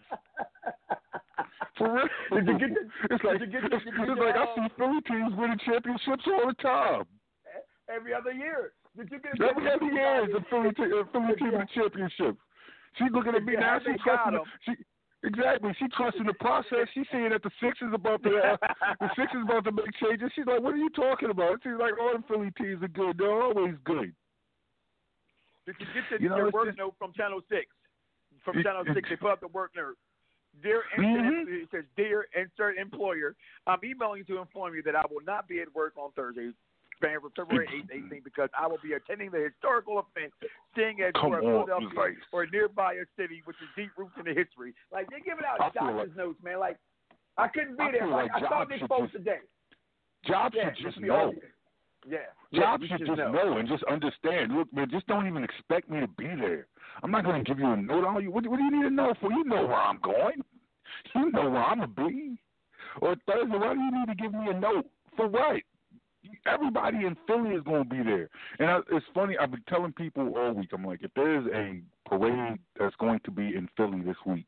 For real. Did you get the, it's like, did you get the, it's, did you it's get like the, I see Philly teams winning championships all the time. every other year? Did you get Every other year, the Philly, t- uh, Philly team in the championship. She's looking at me now. She trusting. She, exactly. She trusting the process. She's seeing that the Sixers about to uh, the Sixers about to make changes. She's like, "What are you talking about?" She's like, "All the Philly teams are good. They're always good." Did you get the, You know, your it's work just- note from Channel Six? From It- Channel Six, they put up the work note. Dear, Mhm. it says, "Dear insert employer, I'm emailing you to inform you that I will not be at work on Thursday, February eighth, eighteenth, because I will be attending the historical event, seeing as Come you are on, Philadelphia Vice. or nearby a city which is deep roots in the history." Like they're giving out I feel doctor's like- notes, man. Like I couldn't be I there. feel Like, like I saw jobs this should post just- today. Jobs Yeah, should just just be know. obvious. Yeah. Job yeah, should should just know. know and just understand. Look, man, just don't even expect me to be there. I'm not going to give you a note on you. What, what do you need to know for? You know where I'm going. You know where I'm going to be. Or Thursday, why do you need to give me a note? For what? Everybody in Philly is going to be there. And I, it's funny, I've been telling people all week, I'm like, if there's a parade that's going to be in Philly this week,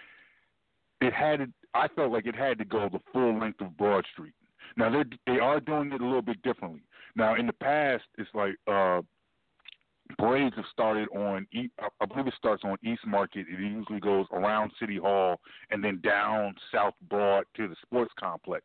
it had to, I felt like it had to go the full length of Broad Street. Now, they are doing it a little bit differently. Now, in the past, it's like uh, parades have started on, I believe it starts on East Market. It usually goes around City Hall and then down South Broad to the sports complex.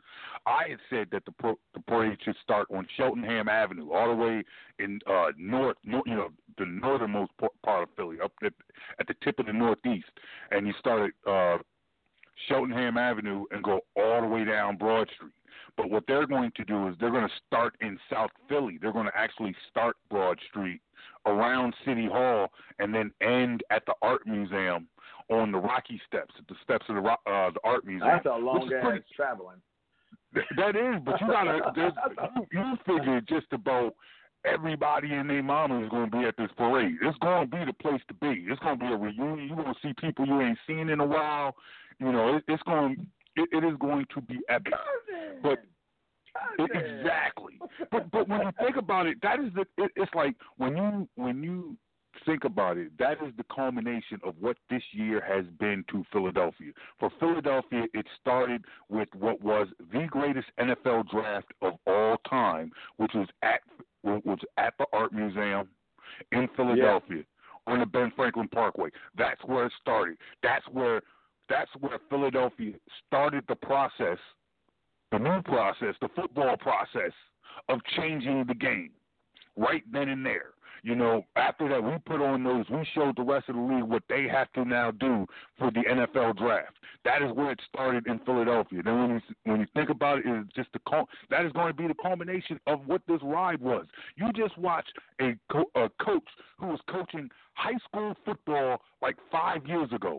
I had said that the, pro, the parade should start on Cheltenham Avenue, all the way in uh, north, you know, the northernmost part of Philly, up at, at the tip of the northeast. And you start at uh, Cheltenham Avenue and go all the way down Broad Street. But what they're going to do is they're going to start in South Philly. They're going to actually start Broad Street around City Hall and then end at the Art Museum on the Rocky Steps, at the steps of the, uh, the Art Museum. That's a long ass pretty, traveling. That is, but you gotta. There's, you, you figure just about everybody and their mama is going to be at this parade. It's going to be the place to be. It's going to be a reunion. You're going to see people you ain't seen in a while. You know, it, it's going. It, it is going to be epic. But it, exactly. But but when you think about it, that is the. It, it's like when you when you think about it, that is the culmination of what this year has been to Philadelphia. For Philadelphia, it started with what was the greatest N F L draft of all time, which was at was at the Art Museum in Philadelphia yeah. on the Ben Franklin Parkway. That's where it started. That's where that's where Philadelphia started the process, the new process, the football process of changing the game right then and there. You know, after that, we put on those, we showed the rest of the league what they have to now do for the N F L draft. That is where it started in Philadelphia. Then when you, when you think about it, it's just the that is going to be the culmination of what this ride was. You just watched a, co- a coach who was coaching high school football like five years ago.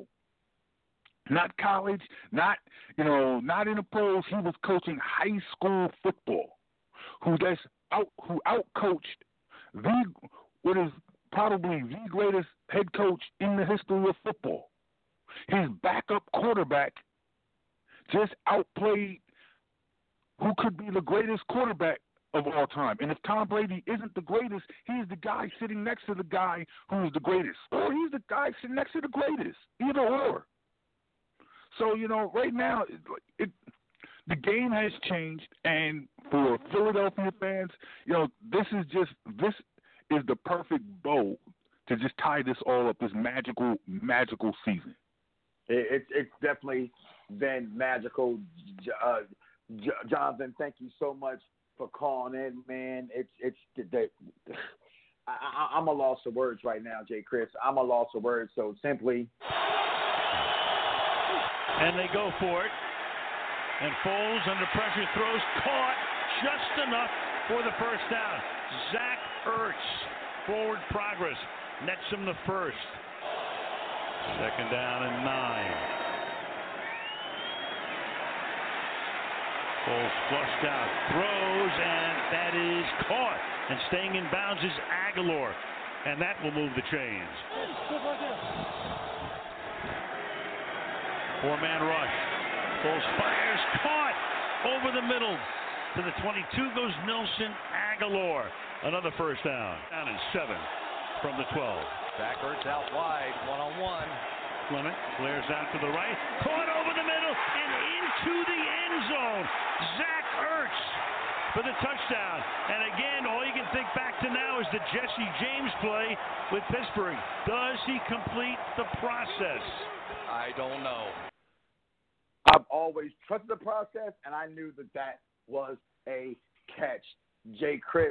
Not college, not, you know, not in the pros. He was coaching high school football, who that's out, who out-coached the what is probably the greatest head coach in the history of football. His backup quarterback just outplayed who could be the greatest quarterback of all time. And if Tom Brady isn't the greatest, he's the guy sitting next to the guy who's the greatest. Or he's the guy sitting next to the greatest. Either or. So, you know, right now, it, it the game has changed, and for Philadelphia fans, you know, this is just this is the perfect bow to just tie this all up. This magical, magical season. It, it, it's definitely been magical. Uh, J- Jonathan, thank you so much for calling in, man. It's it's the, the I, I'm a loss of words right now, Jay Chris. I'm a loss of words. So simply, and they go for it. And Foles under pressure throws, caught just enough for the first down. Zach Ertz, forward progress, nets him the first. Second down and nine. Foles flushed out, throws, and that is caught. And staying in bounds is Aguilar, and that will move the chains. Four-man rush. Foles fires, caught over the middle. To the twenty-two goes Nelson Aguilar. Another first down. Down in seven from the twelve. Zach Ertz out wide, one-on-one. Clement flares out to the right. Caught over the middle and into the end zone. Zach Ertz for the touchdown. And again, all you can think back to now is the Jesse James play with Pittsburgh. Does he complete the process? I don't know. I've always trusted the process, and I knew that that was a catch. Jay Chris,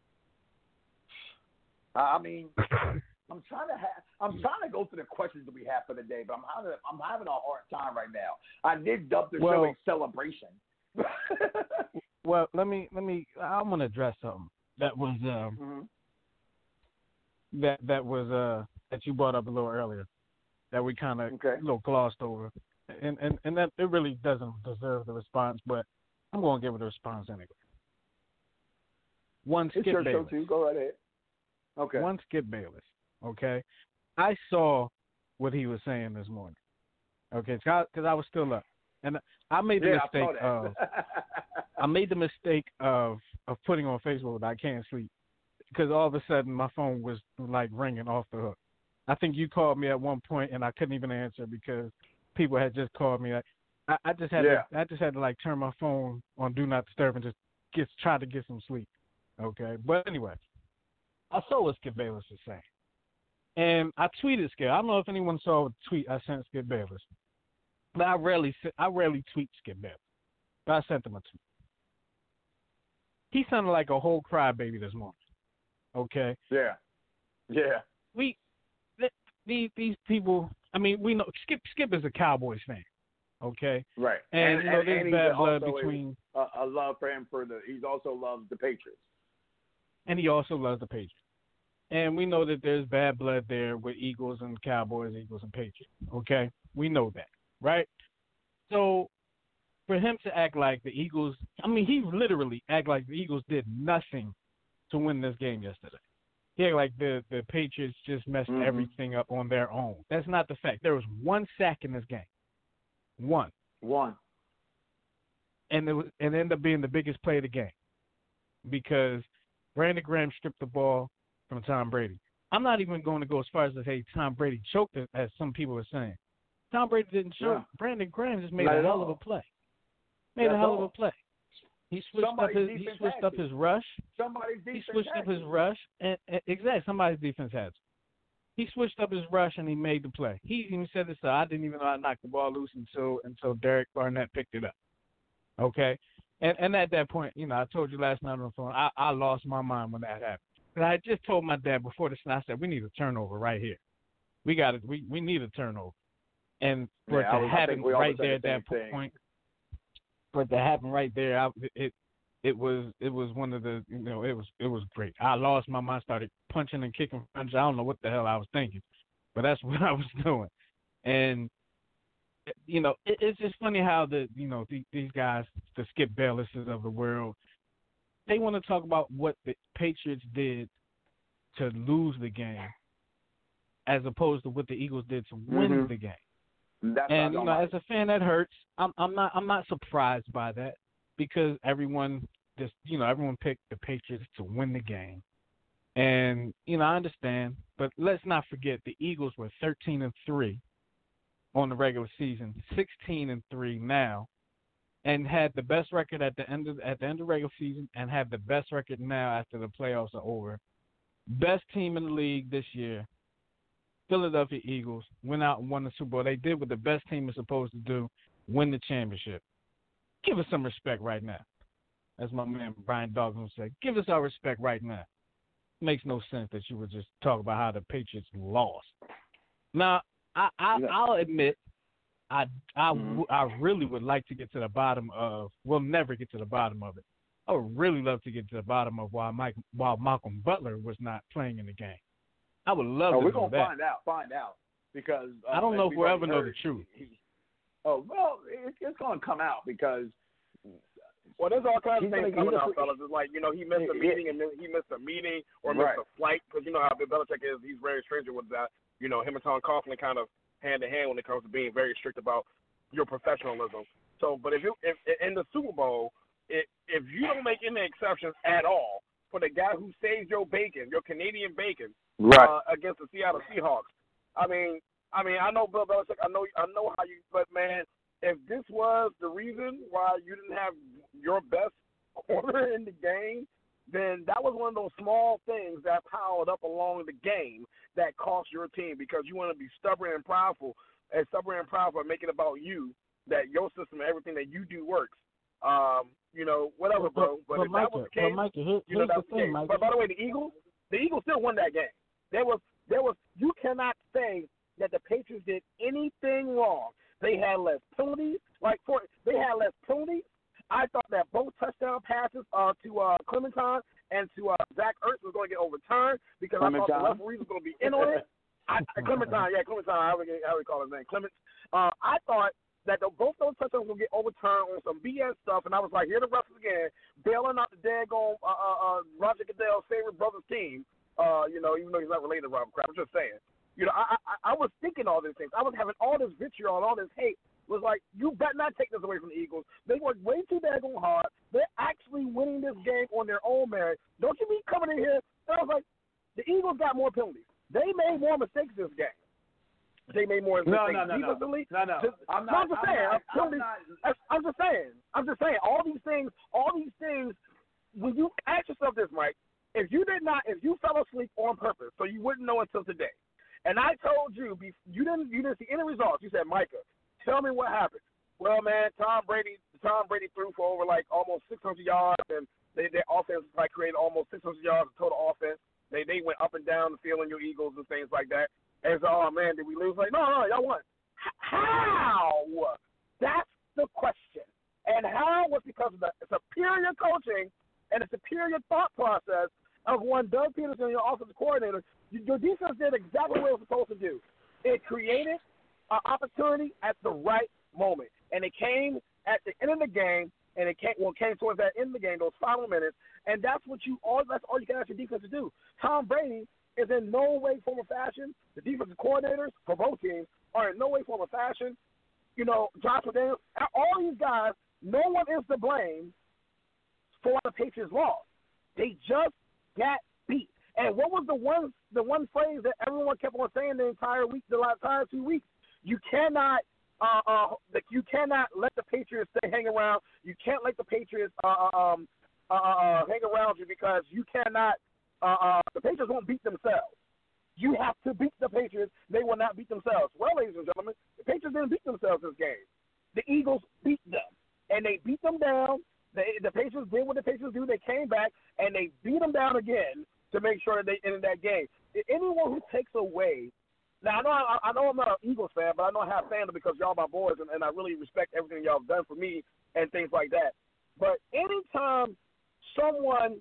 I mean, I'm trying to have, I'm trying to go through the questions that we have for the day, but I'm having, I'm having a hard time right now. I did dub the well, show a celebration. well, let me, let me, I'm going to address something that was, um, mm-hmm. that that was, uh, that you brought up a little earlier, that we kind of okay. a little glossed over. And, and and that it really doesn't deserve the response, but I'm going to give it a response anyway. One Skip it's your Bayless. show too. Go right ahead. Okay. One Skip Bayless. Okay. I saw what he was saying this morning. Okay, because I, I was still up, and I made the yeah, mistake I of I made the mistake of of putting on Facebook that I can't sleep, because all of a sudden my phone was like ringing off the hook. I think you called me at one point and I couldn't even answer because people had just called me. I, I just had yeah. to, I just had to like turn my phone on Do Not Disturb and just get try to get some sleep. Okay, but anyway, I saw what Skip Bayless was saying, and I tweeted Skip. I don't know if anyone saw the tweet I sent Skip Bayless, but I rarely I rarely tweet Skip Bayless, but I sent him a tweet. He sounded like a whole crybaby this morning. Okay. Yeah. Yeah. We these these people. I mean, we know Skip Skip is a Cowboys fan. Okay. Right. And, and you know, and, there's and bad he's blood also between. A, a love for him for the. He's also loves the Patriots. And he also loves the Patriots. And we know that there's bad blood there with Eagles and Cowboys, Eagles and Patriots. Okay? We know that, right? So for him to act like the Eagles, I mean, he literally act like the Eagles did nothing to win this game yesterday. He act like the, the Patriots just messed mm-hmm. everything up on their own. That's not the fact. There was one sack in this game. One. One. And it was, and it ended up being the biggest play of the game because Brandon Graham stripped the ball from Tom Brady. I'm not even going to go as far as to say Tom Brady choked it, as some people are saying. Tom Brady didn't choke. Yeah. Brandon Graham just made not a hell of a play. Made That's a hell all. of a play. He switched Somebody's up his he switched up his rush. Somebody's defense he switched up his rush and, and exactly somebody's defense has. He switched up his rush and he made the play. He even said this. I didn't even know I knocked the ball loose until until Derek Barnett picked it up. Okay, and and at that point, you know, I told you last night on the phone, I, I lost my mind when that happened. But I just told my dad before this, and I said we need a turnover right here. We got it. We we need a turnover, and for yeah, it to happen right there at the that thing. point, for it to happen right there, I, it it was it was one of the you know it was it was great. I lost my mind, started punching and kicking punches. I don't know what the hell I was thinking, but that's what I was doing, and. You know, it, it's just funny how the you know the, these guys, the Skip Baylesses of the world, they want to talk about what the Patriots did to lose the game, as opposed to what the Eagles did to win mm-hmm. the game. That's and you know, like. as a fan, that hurts. I'm I'm not I'm not surprised by that because everyone just you know everyone picked the Patriots to win the game, and you know I understand, but let's not forget the Eagles were thirteen and three. On the regular season, sixteen and three now, and had the best record at the end of at the end of the regular season, and have the best record now after the playoffs are over. Best team in the league this year, Philadelphia Eagles, went out and won the Super Bowl. They did what the best team is supposed to do: win the championship. Give us some respect right now, as my man Brian Dawkins would say. Give us our respect right now. It makes no sense that you would just talk about how the Patriots lost. Now. I, I yeah. I'll admit, I I, mm-hmm. I really would like to get to the bottom of. We'll never get to the bottom of it. I would really love to get to the bottom of why Mike, while Malcolm Butler was not playing in the game. I would love oh, to we're know gonna that. find out. Find out because uh, I don't know if we'll ever heard, know the truth. He, oh well, it, it's gonna come out because. Well, there's all kinds of He's things gonna, coming out, fellas. It's like, you know, he missed a meeting and then he missed a meeting or missed right. a flight because you know how Bill Belichick is. He's very stringent with that. You know, him and Tom Coughlin kind of hand in hand when it comes to being very strict about your professionalism. So, but if you if in the Super Bowl, if if you don't make any exceptions at all for the guy who saves your bacon, your Canadian bacon, right. uh, against the Seattle Seahawks, I mean, I mean, I know Bill Belichick. I know, I know how you. But man, if this was the reason why you didn't have your best corner in the game, then that was one of those small things that piled up along the game that cost your team because you want to be stubborn and prideful, and stubborn and prideful and make it about you, that your system and everything that you do works. Um, you know, whatever, bro. But, but if Micah, that was the case, but Micah, here, you know, here's that's the thing, the case. Micah. But by the way, the Eagles, the Eagles still won that game. There was, there was. You cannot say that the Patriots did anything wrong. They had less penalties. Like for they had less penalties. I thought that both touchdown passes uh, to uh, Clementine and to uh, Zach Ertz was going to get overturned because Clementine. I thought the referees were going to be in on it. I, Clementine, yeah, Clementine, how we, how we call his name, Clement. Uh, I thought that the, both those touchdowns were going to get overturned on some B S stuff, and I was like, here the refs again, bailing out the daggone uh, uh, uh, Roger Goodell's favorite brother's team. Uh, you know, even though he's not related to Robert Kraft, I'm just saying. You know, I, I I was thinking all these things. I was having all this vitriol, all this hate. It was like, you better not take this away from the Eagles. They worked way too daggone hard. They're actually winning this game on their own merit. Don't you be coming in here? And I was like, the Eagles got more penalties. They made more mistakes this game. They made more mistakes. No, no, no, no, no, no. Just, I'm no, not. I'm just I'm saying. not, I'm, I'm not. I'm just saying. I'm just saying. All these things. All these things. When you ask yourself this, Mike, if you did not, if you fell asleep on purpose, so you wouldn't know until today, and I told you, you didn't, you didn't see any results. You said, Micah, tell me what happened. Well, man, Tom Brady, Tom Brady threw for over like almost six hundred yards, and they, their offense like created almost six hundred yards of total offense. They they went up and down the field on your Eagles and things like that. And so, oh man, did we lose? Like, no, no, y'all won. How? That's the question. And how was because of the superior coaching and the superior thought process of one Doug Peterson, your offensive coordinator. Your defense did exactly what it was supposed to do. It created an opportunity at the right moment, and it came at the end of the game, and it came well, it came towards that end of the game, those final minutes, and that's what you all. That's all you can ask your defense to do. Tom Brady is in no way, form, or fashion. The defensive coordinators for both teams are in no way, form, or fashion. You know, Josh McDaniels, all these guys. No one is to blame for the Patriots' loss. They just got beat. And what was the one the one phrase that everyone kept on saying the entire week, the entire two weeks? You cannot, uh, uh, you cannot let the Patriots stay hang around. You can't let the Patriots uh, um, uh, uh, hang around you because you cannot. Uh, uh, the Patriots won't beat themselves. You have to beat the Patriots. They will not beat themselves. Well, ladies and gentlemen, the Patriots didn't beat themselves this game. The Eagles beat them, and they beat them down. They, the Patriots did what the Patriots do. They came back, and they beat them down again to make sure that they ended that game. Anyone who takes away – now, I know, I, I know I'm not an Eagles fan, but I know I have fandom because y'all my boys, and, and I really respect everything y'all have done for me and things like that. But anytime someone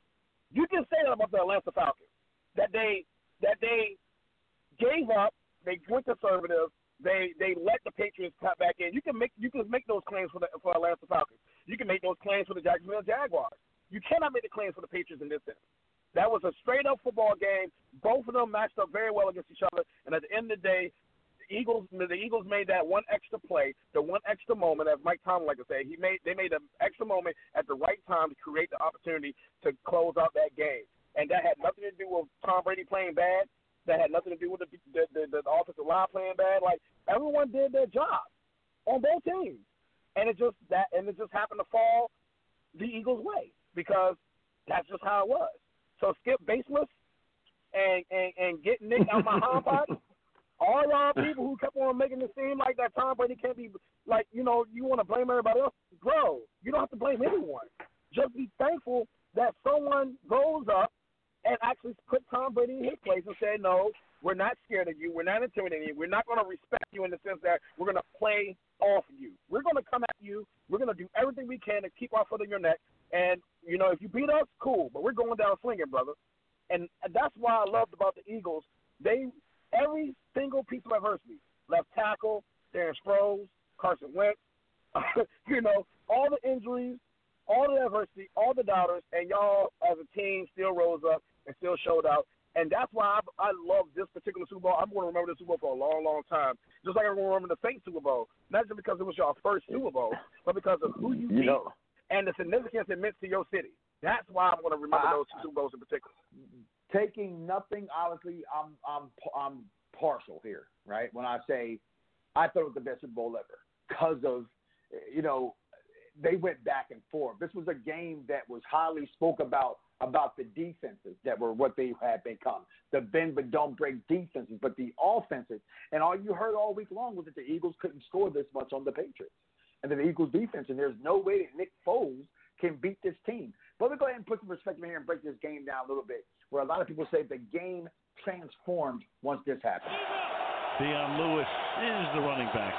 – you can say that about the Atlanta Falcons, that they that they gave up, they went conservative, they they let the Patriots cut back in. You can make you can make those claims for the for Atlanta Falcons. You can make those claims for the Jacksonville Jaguars. You cannot make the claims for the Patriots in this sense. That was a straight-up football game. Both of them matched up very well against each other. And at the end of the day, the Eagles the Eagles made that one extra play, the one extra moment, as Mike Tomlin like to say. He made they made an extra moment at the right time to create the opportunity to close out that game. And that had nothing to do with Tom Brady playing bad. That had nothing to do with the the, the, the offensive line playing bad. Like everyone did their job on both teams, and it just that and it just happened to fall the Eagles' way because that's just how it was. So Skip Baseless and, and, and get Nick out my hot pocket. All y'all people who kept on making it seem like that Tom Brady can't be like, you know, you want to blame everybody else. Bro, you don't have to blame anyone. Just be thankful that someone goes up and actually put Tom Brady in his place and say, no, we're not scared of you. We're not intimidating you. We're not going to respect you in the sense that we're going to play off you. We're going to come at you. We're going to do everything we can to keep our foot in your neck. And, you know, if you beat us, cool, but we're going down slinging, brother. And that's why I loved about the Eagles. They, every single piece of adversity, left tackle, Darren Sproles, Carson Wentz, you know, all the injuries, all the adversity, all the doubters, and y'all as a team still rose up and still showed out. And that's why I, I love this particular Super Bowl. I'm going to remember this Super Bowl for a long, long time. Just like I'm going to remember the Saints Super Bowl. Not just because it was your first Super Bowl, but because of who you beat. You know. And the significance it meant to your city. That's why I'm going to remember I, those two Super Bowls in particular. Taking nothing, honestly, I'm I'm I'm partial here, right? When I say I thought it was the best Super Bowl ever because of, you know, they went back and forth. This was a game that was highly spoke about about the defenses that were what they had become, the bend but don't break defenses, but the offenses. And all you heard all week long was that the Eagles couldn't score this much on the Patriots. And the Eagles defense, and there's no way that Nick Foles can beat this team. But let me go ahead and put some perspective here and break this game down a little bit, where a lot of people say the game transformed once this happened. Dion Lewis is the running back.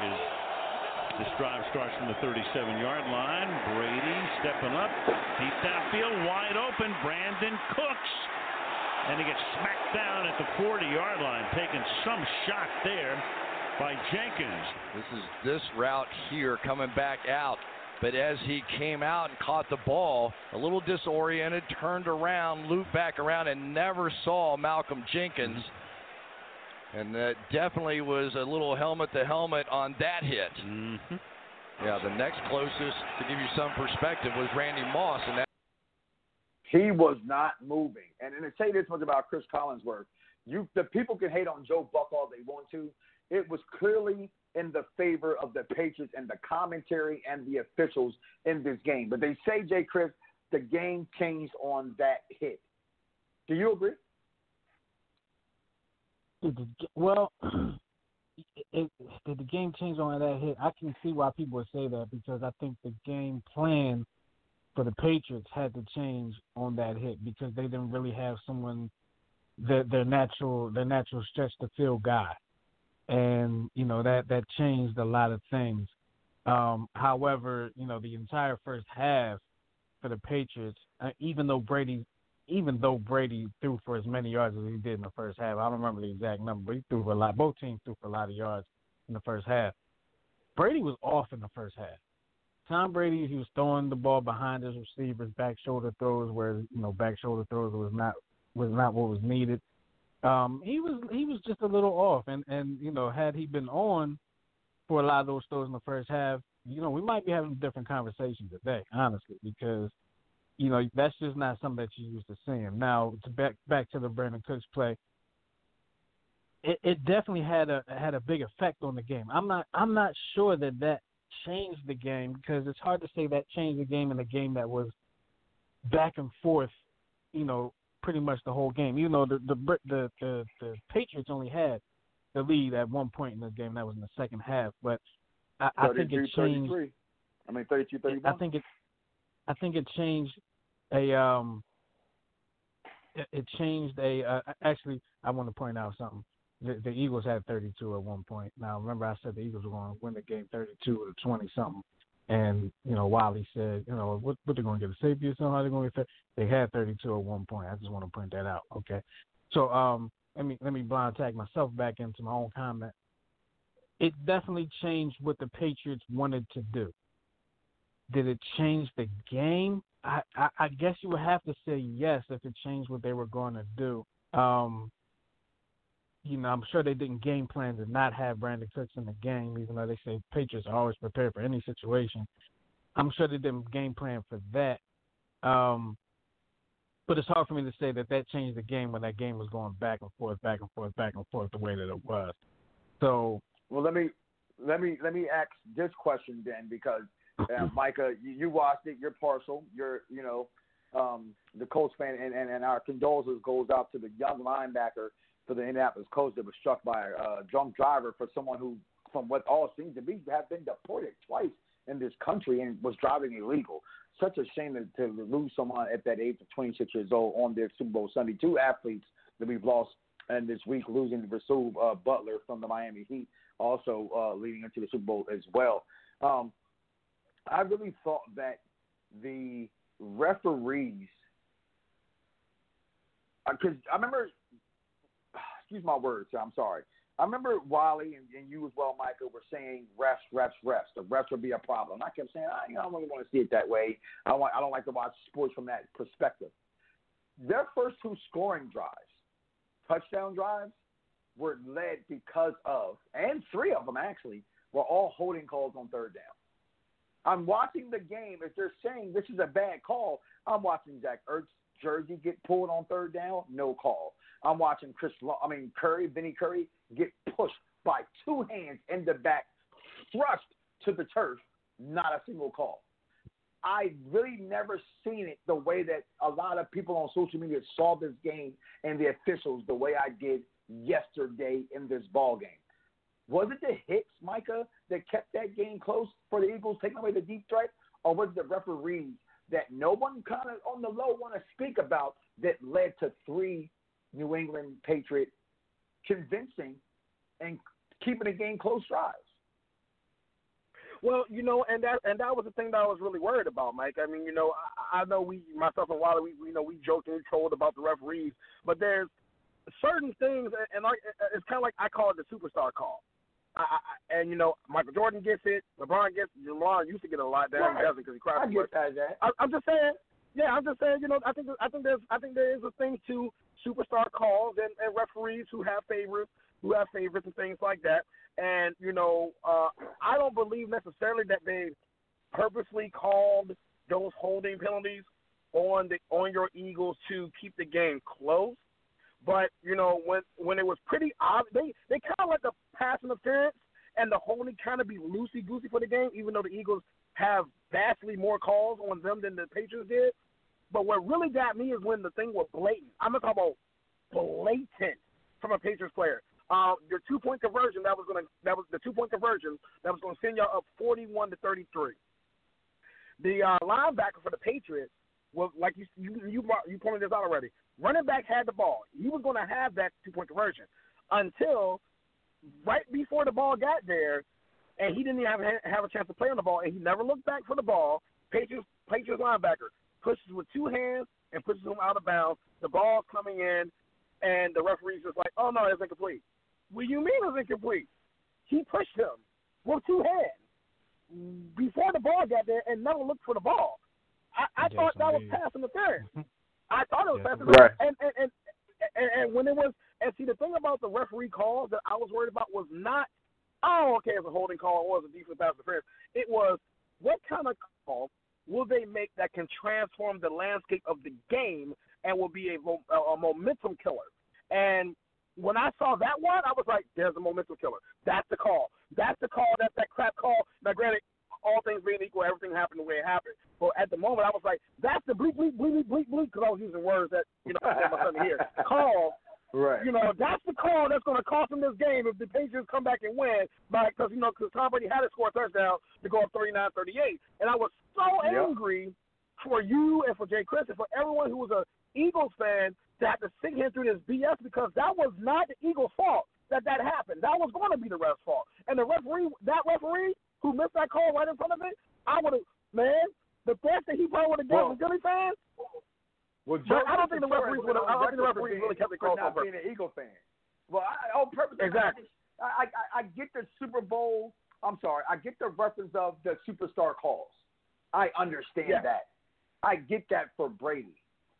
His, this drive starts from the thirty-seven-yard line. Brady stepping up, deep downfield, wide open. Brandon Cooks. And he gets smacked down at the forty-yard line, taking some shot there by Jenkins. This is this route here coming back out But as he came out and caught the ball, a little disoriented, turned around, looped back around, and never saw Malcolm Jenkins. And that definitely was a little helmet-to-helmet on that hit. Mm-hmm. Yeah, the next closest, to give you some perspective, was Randy Moss. And that he was not moving. And, and to say this much about Chris Collinsworth, you the people can hate on Joe Buck all they want to. It was clearly in the favor of the Patriots and the commentary and the officials in this game. But they say, Jay Chris, the game changed on that hit. Do you agree? Well, it, it, did the game change on that hit? I can see why people would say that, because I think the game plan for the Patriots had to change on that hit, because they didn't really have someone their their natural their natural stretch the field guy, and you know that that changed a lot of things. Um, however, you know the entire first half for the Patriots, uh, even though Brady even though Brady threw for as many yards as he did in the first half, I don't remember the exact number, but he threw for a lot. Both teams threw for a lot of yards in the first half. Brady was off in the first half. Tom Brady, he was throwing the ball behind his receivers, back shoulder throws, where you know back shoulder throws was not was not what was needed. Um, he was he was just a little off, and, and you know had he been on for a lot of those throws in the first half, you know we might be having a different conversation today, honestly, because you know that's just not something that you're used to seeing. Now, to back back to the Brandon Cooks play, it, it definitely had a had a big effect on the game. I'm not I'm not sure that that changed the game, because it's hard to say that changed the game in a game that was back and forth, you know, pretty much the whole game. You know, the the the the, the Patriots only had the lead at one point in the game. That was in the second half, but I, I think it changed. I mean, thirty-two thirty-one. I think it. I think it changed a. Um. It, it changed a. Uh, actually, I want to point out something. The, the Eagles had thirty-two at one point. Now, remember I said the Eagles were going to win the game thirty-two to twenty-something. And, you know, Wiley said, you know, what, what they're going to get a safety or something? How they're going to get They had thirty-two at one point. I just want to point that out, okay? So um, let me let me blind tag myself back into my own comment. It definitely changed what the Patriots wanted to do. Did it change the game? I, I, I guess you would have to say yes if it changed what they were going to do. Um You know, I'm sure they didn't game plan to not have Brandon Cooks in the game, even though they say Patriots are always prepared for any situation. I'm sure they didn't game plan for that. Um, but it's hard for me to say that that changed the game when that game was going back and forth, back and forth, back and forth the way that it was. So, well, let me let me let me ask this question then, because uh, Micah, you, you watched it. You're partial. You're you know um, the Colts fan, and, and, and our condolences goes out to the young linebacker for the Indianapolis Colts that was struck by a drunk driver, for someone who, from what all seems to be, have been deported twice in this country and was driving illegal. Such a shame to, to lose someone at that age of twenty-six years old on their Super Bowl Sunday. Two athletes that we've lost and this week, losing Rasul uh, Butler from the Miami Heat, also uh, leading into the Super Bowl as well. Um, I really thought that the referees, because I remember – excuse my words, I'm sorry. I remember Wiley and, and you as well, Michael, were saying refs, refs, refs. The refs would be a problem. I kept saying, I, you know, I don't really want to see it that way. I don't, want, I don't like to watch sports from that perspective. Their first two scoring drives, touchdown drives, were led because of, and three of them actually, were all holding calls on third down. I'm watching the game. If they're saying this is a bad call, I'm watching Zach Ertz jersey get pulled on third down, no call. I'm watching Chris, I mean Curry, Vinny Curry, get pushed by two hands in the back, thrust to the turf, not a single call. I really never seen it the way that a lot of people on social media saw this game and the officials the way I did yesterday in this ball game. Was it the hits, Micah, that kept that game close for the Eagles, taking away the deep threat, or was it the referees that no one kind of on the low want to speak about that led to three New England Patriot convincing and keeping the game close drives? Well, you know, and that and that was the thing that I was really worried about, Mike. I mean, you know, I, I know we, myself and Wally, we, we you know we joked and we trolled about the referees, but there's certain things, and like it's kind of like I call it the superstar call. I, I, and, you know, Michael Jordan gets it. LeBron gets it. LeBron used to get it a lot. Now he doesn't because he cries I too get much. that, Zach. I, I'm just saying. Yeah, I'm just saying. You know, I think I think there's I think there is a thing to superstar calls and, and referees who have favorites, who have favorites and things like that. And you know, uh, I don't believe necessarily that they purposely called those holding penalties on the on your Eagles to keep the game close. But you know, when when it was pretty obvious, they they kind of let the pass interference and the holding kind of be loosey goosey for the game, even though the Eagles have vastly more calls on them than the Patriots did. But what really got me is when the thing was blatant. I'm not talking about blatant from a Patriots player. Uh, your two point conversion that was gonna that was the two point conversion that was gonna send y'all up forty-one to thirty-three. The uh, linebacker for the Patriots was like you you you you pointed this out already. Running back had the ball. He was gonna have that two point conversion until right before the ball got there, and he didn't even have have a chance to play on the ball, and he never looked back for the ball. Patriots Patriots linebacker pushes with two hands and pushes him out of bounds. The ball's coming in, and the referee's just like, "Oh no, it's incomplete." What do you mean it's incomplete? He pushed him with two hands before the ball got there and never looked for the ball. I, I thought that was pass interference. I thought it was pass interference. And, and, and, and, and when it was, and see, the thing about the referee calls that I was worried about was not, oh, okay, it's a holding call or it's a defensive pass interference. It was, what kind of call will they make that can transform the landscape of the game and will be a, a, a momentum killer? And when I saw that one, I was like, there's a momentum killer. That's the call. That's the call. That's that crap call. Now, granted, all things being equal, everything happened the way it happened. But at the moment, I was like, that's the bleep, bleep, bleep, bleep, bleep, because I was using words that, you know, I my son to hear. Call. Right. You know, that's the call that's going to cost them this game if the Patriots come back and win. Because, you know, because Tom Brady had to score a touchdown to go up thirty-nine thirty-eight. And I was so yep. angry for you and for Jay Chris and for everyone who was a Eagles fan to have to sit here through this B S, because that was not the Eagles' fault that that happened. That was going to be the ref's fault. And the referee, that referee who missed that call right in front of it, I would have, man, the best that he probably would have done for Philly fans. Well, but I don't think the referees would have. I don't think the referees really kept the call for not being an Eagle fan. Well, I, on purpose. Exactly. I, I I get the Super Bowl. I'm sorry. I get the reference of the superstar calls. I understand yeah. that. I get that for Brady.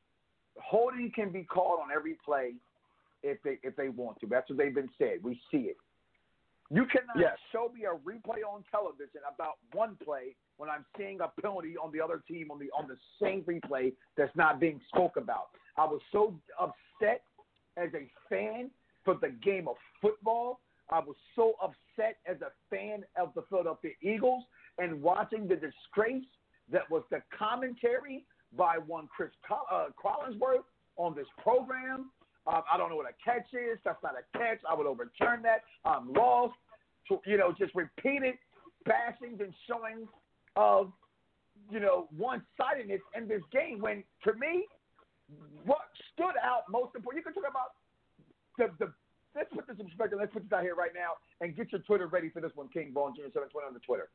Holding can be called on every play if they if they want to. That's what they've been said. We see it. You cannot yes. show me a replay on television about one play when I'm seeing a penalty on the other team on the on the same replay that's not being spoke about. I was so upset as a fan for the game of football. I was so upset as a fan of the Philadelphia Eagles and watching the disgrace that was the commentary by one Chris uh, Collinsworth on this program. Um, I don't know what a catch is. That's not a catch. I would overturn that. I'm lost. To, you know, just repeated bashings and showing of, you know, one-sidedness in this game when, to me, what stood out most important, you can talk about the, the let's put this in perspective. Let's put this out here right now and get your Twitter ready for this one, King Bone Junior seven twenty on the Twitter.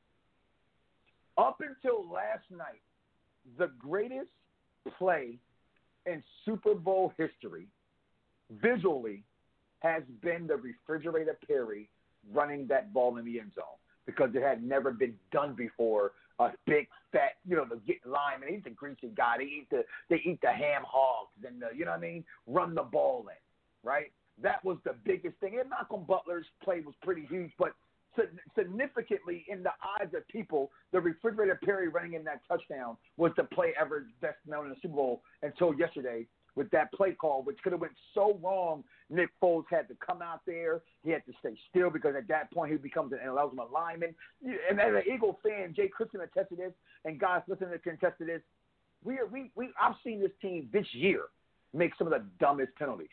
Up until last night, the greatest play in Super Bowl history visually has been the refrigerator Perry running that ball in the end zone, because it had never been done before. A big fat, you know, the get lineman, he's the greasy guy. They eat the they eat the ham hogs and the, you know what I mean, run the ball in, right? That was the biggest thing. And Malcolm Butler's play was pretty huge, but significantly in the eyes of people, the refrigerator Perry running in that touchdown was the play ever best known in the Super Bowl until yesterday with that play call, which could have went so wrong. Nick Foles had to come out there. He had to stay still because at that point he becomes an eligible lineman. And as an Eagle fan, Jay Chris can attest to this, and guys listening can attest to this. We are, we we I've seen this team this year make some of the dumbest penalties.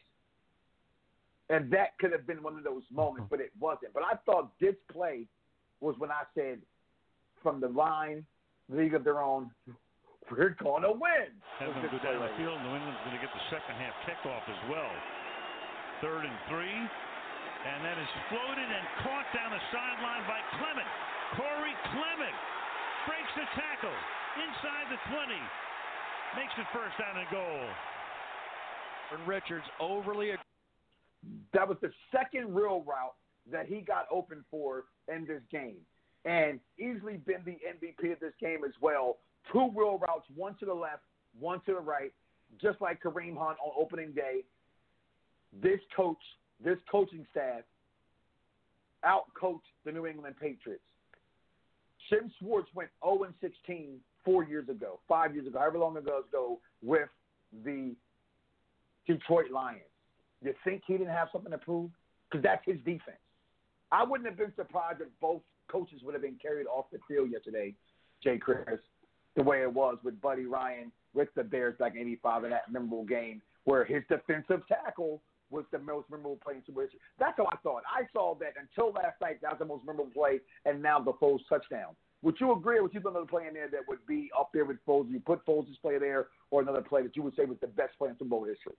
And that could have been one of those moments, but it wasn't. But I thought this play was when I said, from the line, league of their own, we're going to win. Have them go down the field. New England's going to get the second half kickoff as well. Third and three. And that is floated and caught down the sideline by Clement. Corey Clement breaks the tackle inside the twenty. Makes it first down and goal. And Richards overly. That was the second real route that he got open for in this game, and easily been the M V P of this game as well. Two wheel routes, one to the left, one to the right, just like Kareem Hunt on opening day. This coach, this coaching staff, out-coached the New England Patriots. Jim Schwartz went oh and sixteen four years ago, five years ago, however long ago ago, with the Detroit Lions. You think he didn't have something to prove? Because that's his defense. I wouldn't have been surprised if both coaches would have been carried off the field yesterday, Jay Chris, the way it was with Buddy Ryan with the Bears back in eighty-five in that memorable game where his defensive tackle was the most memorable play in Super Bowl. That's how I saw it. I saw that until last night, that was the most memorable play, and now the Foles touchdown. Would you agree, or would you put another play in there that would be up there with Foles? You put Foles' play there, or another play that you would say was the best play in Super Bowl history?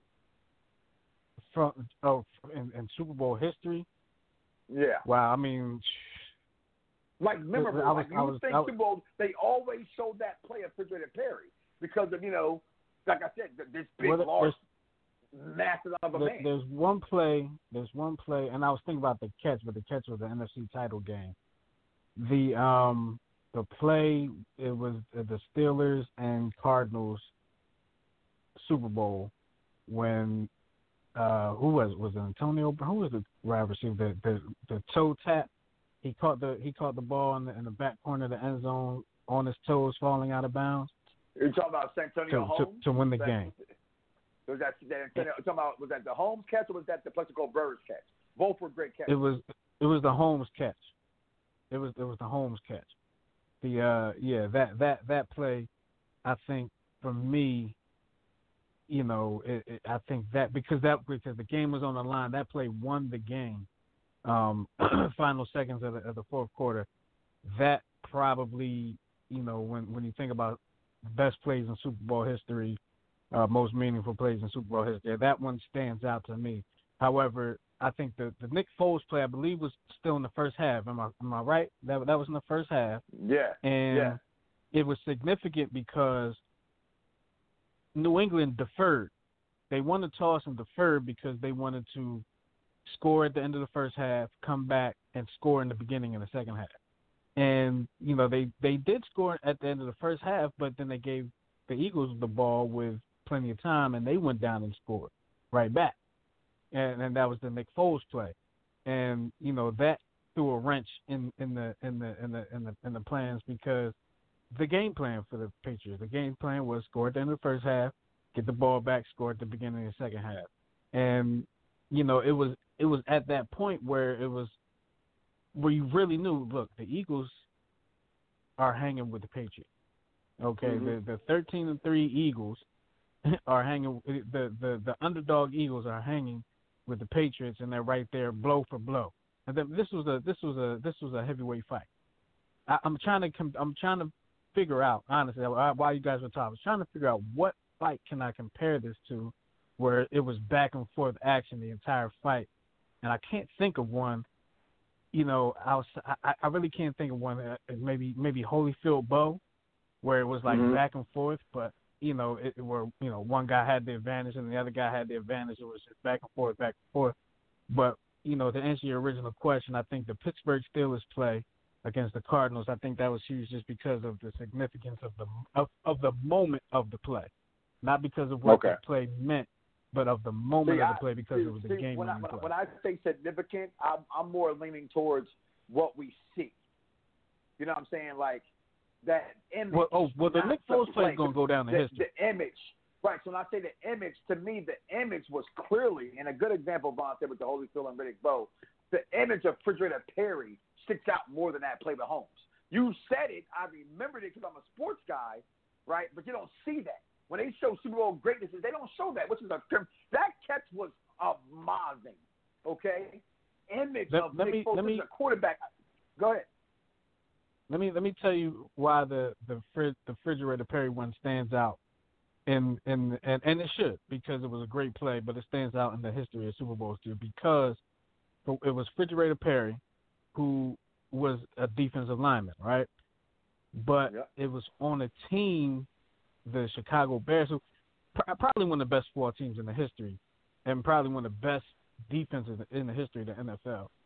From oh, in, in Super Bowl history? Yeah. Wow, I mean, like memorable. I was, like you I was, think I was, Super Bowl, they always showed that play of Refrigerator Perry because of, you know, like I said, this big, well, large, massive of a there, man. There's one play, there's one play, and I was thinking about the catch, but the catch was the N F C title game. The um the play, it was the Steelers and Cardinals Super Bowl when uh who was was it Antonio? Who was the wide receiver? The the, the toe tap. He caught the he caught the ball in the, in the back corner of the end zone on his toes, falling out of bounds. You're talking about Santonio to, Holmes to, to win the that, game. Was that, that talking about was that the Holmes catch or was that the Plexico Burris catch? Both were great catches. It was it was the Holmes catch. It was it was the Holmes catch. The uh yeah that that that play, I think for me, you know, it, it, I think that because that because the game was on the line, that play won the game. Um, final seconds of the, of the fourth quarter, that probably, you know, when when you think about best plays in Super Bowl history, uh, most meaningful plays in Super Bowl history, that one stands out to me. However, I think the, the Nick Foles play, I believe, was still in the first half. Am I am I right? That that was in the first half. Yeah. And yeah. it was significant because New England deferred. They won the toss and deferred because they wanted to score at the end of the first half, come back and score in the beginning of the second half. And, you know, they, they did score at the end of the first half, but then they gave the Eagles the ball with plenty of time, and they went down and scored right back. And, and that was the Nick Foles play. And, you know, that threw a wrench in, in the in the in the in the in the plans because the game plan for the Patriots, the game plan was score at the end of the first half, get the ball back, score at the beginning of the second half. And, you know, it was it was at that point where it was where you really knew, look, the Eagles are hanging with the Patriots. Okay, mm-hmm. the the thirteen and three Eagles are hanging. The, the the underdog Eagles are hanging with the Patriots, and they're right there, blow for blow. And then this was a this was a this was a heavyweight fight. I, I'm trying to I'm trying to figure out honestly while you guys were talking. I was trying to figure out what fight can I compare this to, where it was back and forth action the entire fight, and I can't think of one. You know, I was I, I really can't think of one. Uh, maybe maybe Holyfield Bow, where it was like mm-hmm. back and forth, but you know, it, where you know one guy had the advantage and the other guy had the advantage. It was just back and forth, back and forth. But you know, to answer your original question, I think the Pittsburgh Steelers play against the Cardinals, I think that was huge just because of the significance of the of, of the moment of the play, not because of what okay. the play meant, but of the moment see, of the play because see, it was a see, game. When I, play. when I say significant, I'm, I'm more leaning towards what we see. You know what I'm saying? Like that image. Well, oh, well, the Nick Foles play is going to go down in the, history. The image. Right, so when I say the image, to me, the image was clearly, and a good example, Von said with the Holyfield and Riddick Bowe, the image of Refrigerator Perry sticks out more than that play by Holmes. You said it, I remembered it because I'm a sports guy, right? But you don't see that. When they show Super Bowl greatnesses, they don't show that, which is a that catch was amazing, okay? Image let, of let Nick me, Foles let me, as a quarterback. Go ahead. Let me let me tell you why the the, the Refrigerator Perry one stands out. And, and and and it should, because it was a great play, but it stands out in the history of Super Bowls too, because it was Refrigerator Perry, who was a defensive lineman, right? But yep. it was on a team, the Chicago Bears, who probably one of the best football teams in the history, and probably one of the best defenses in the history of the N F L.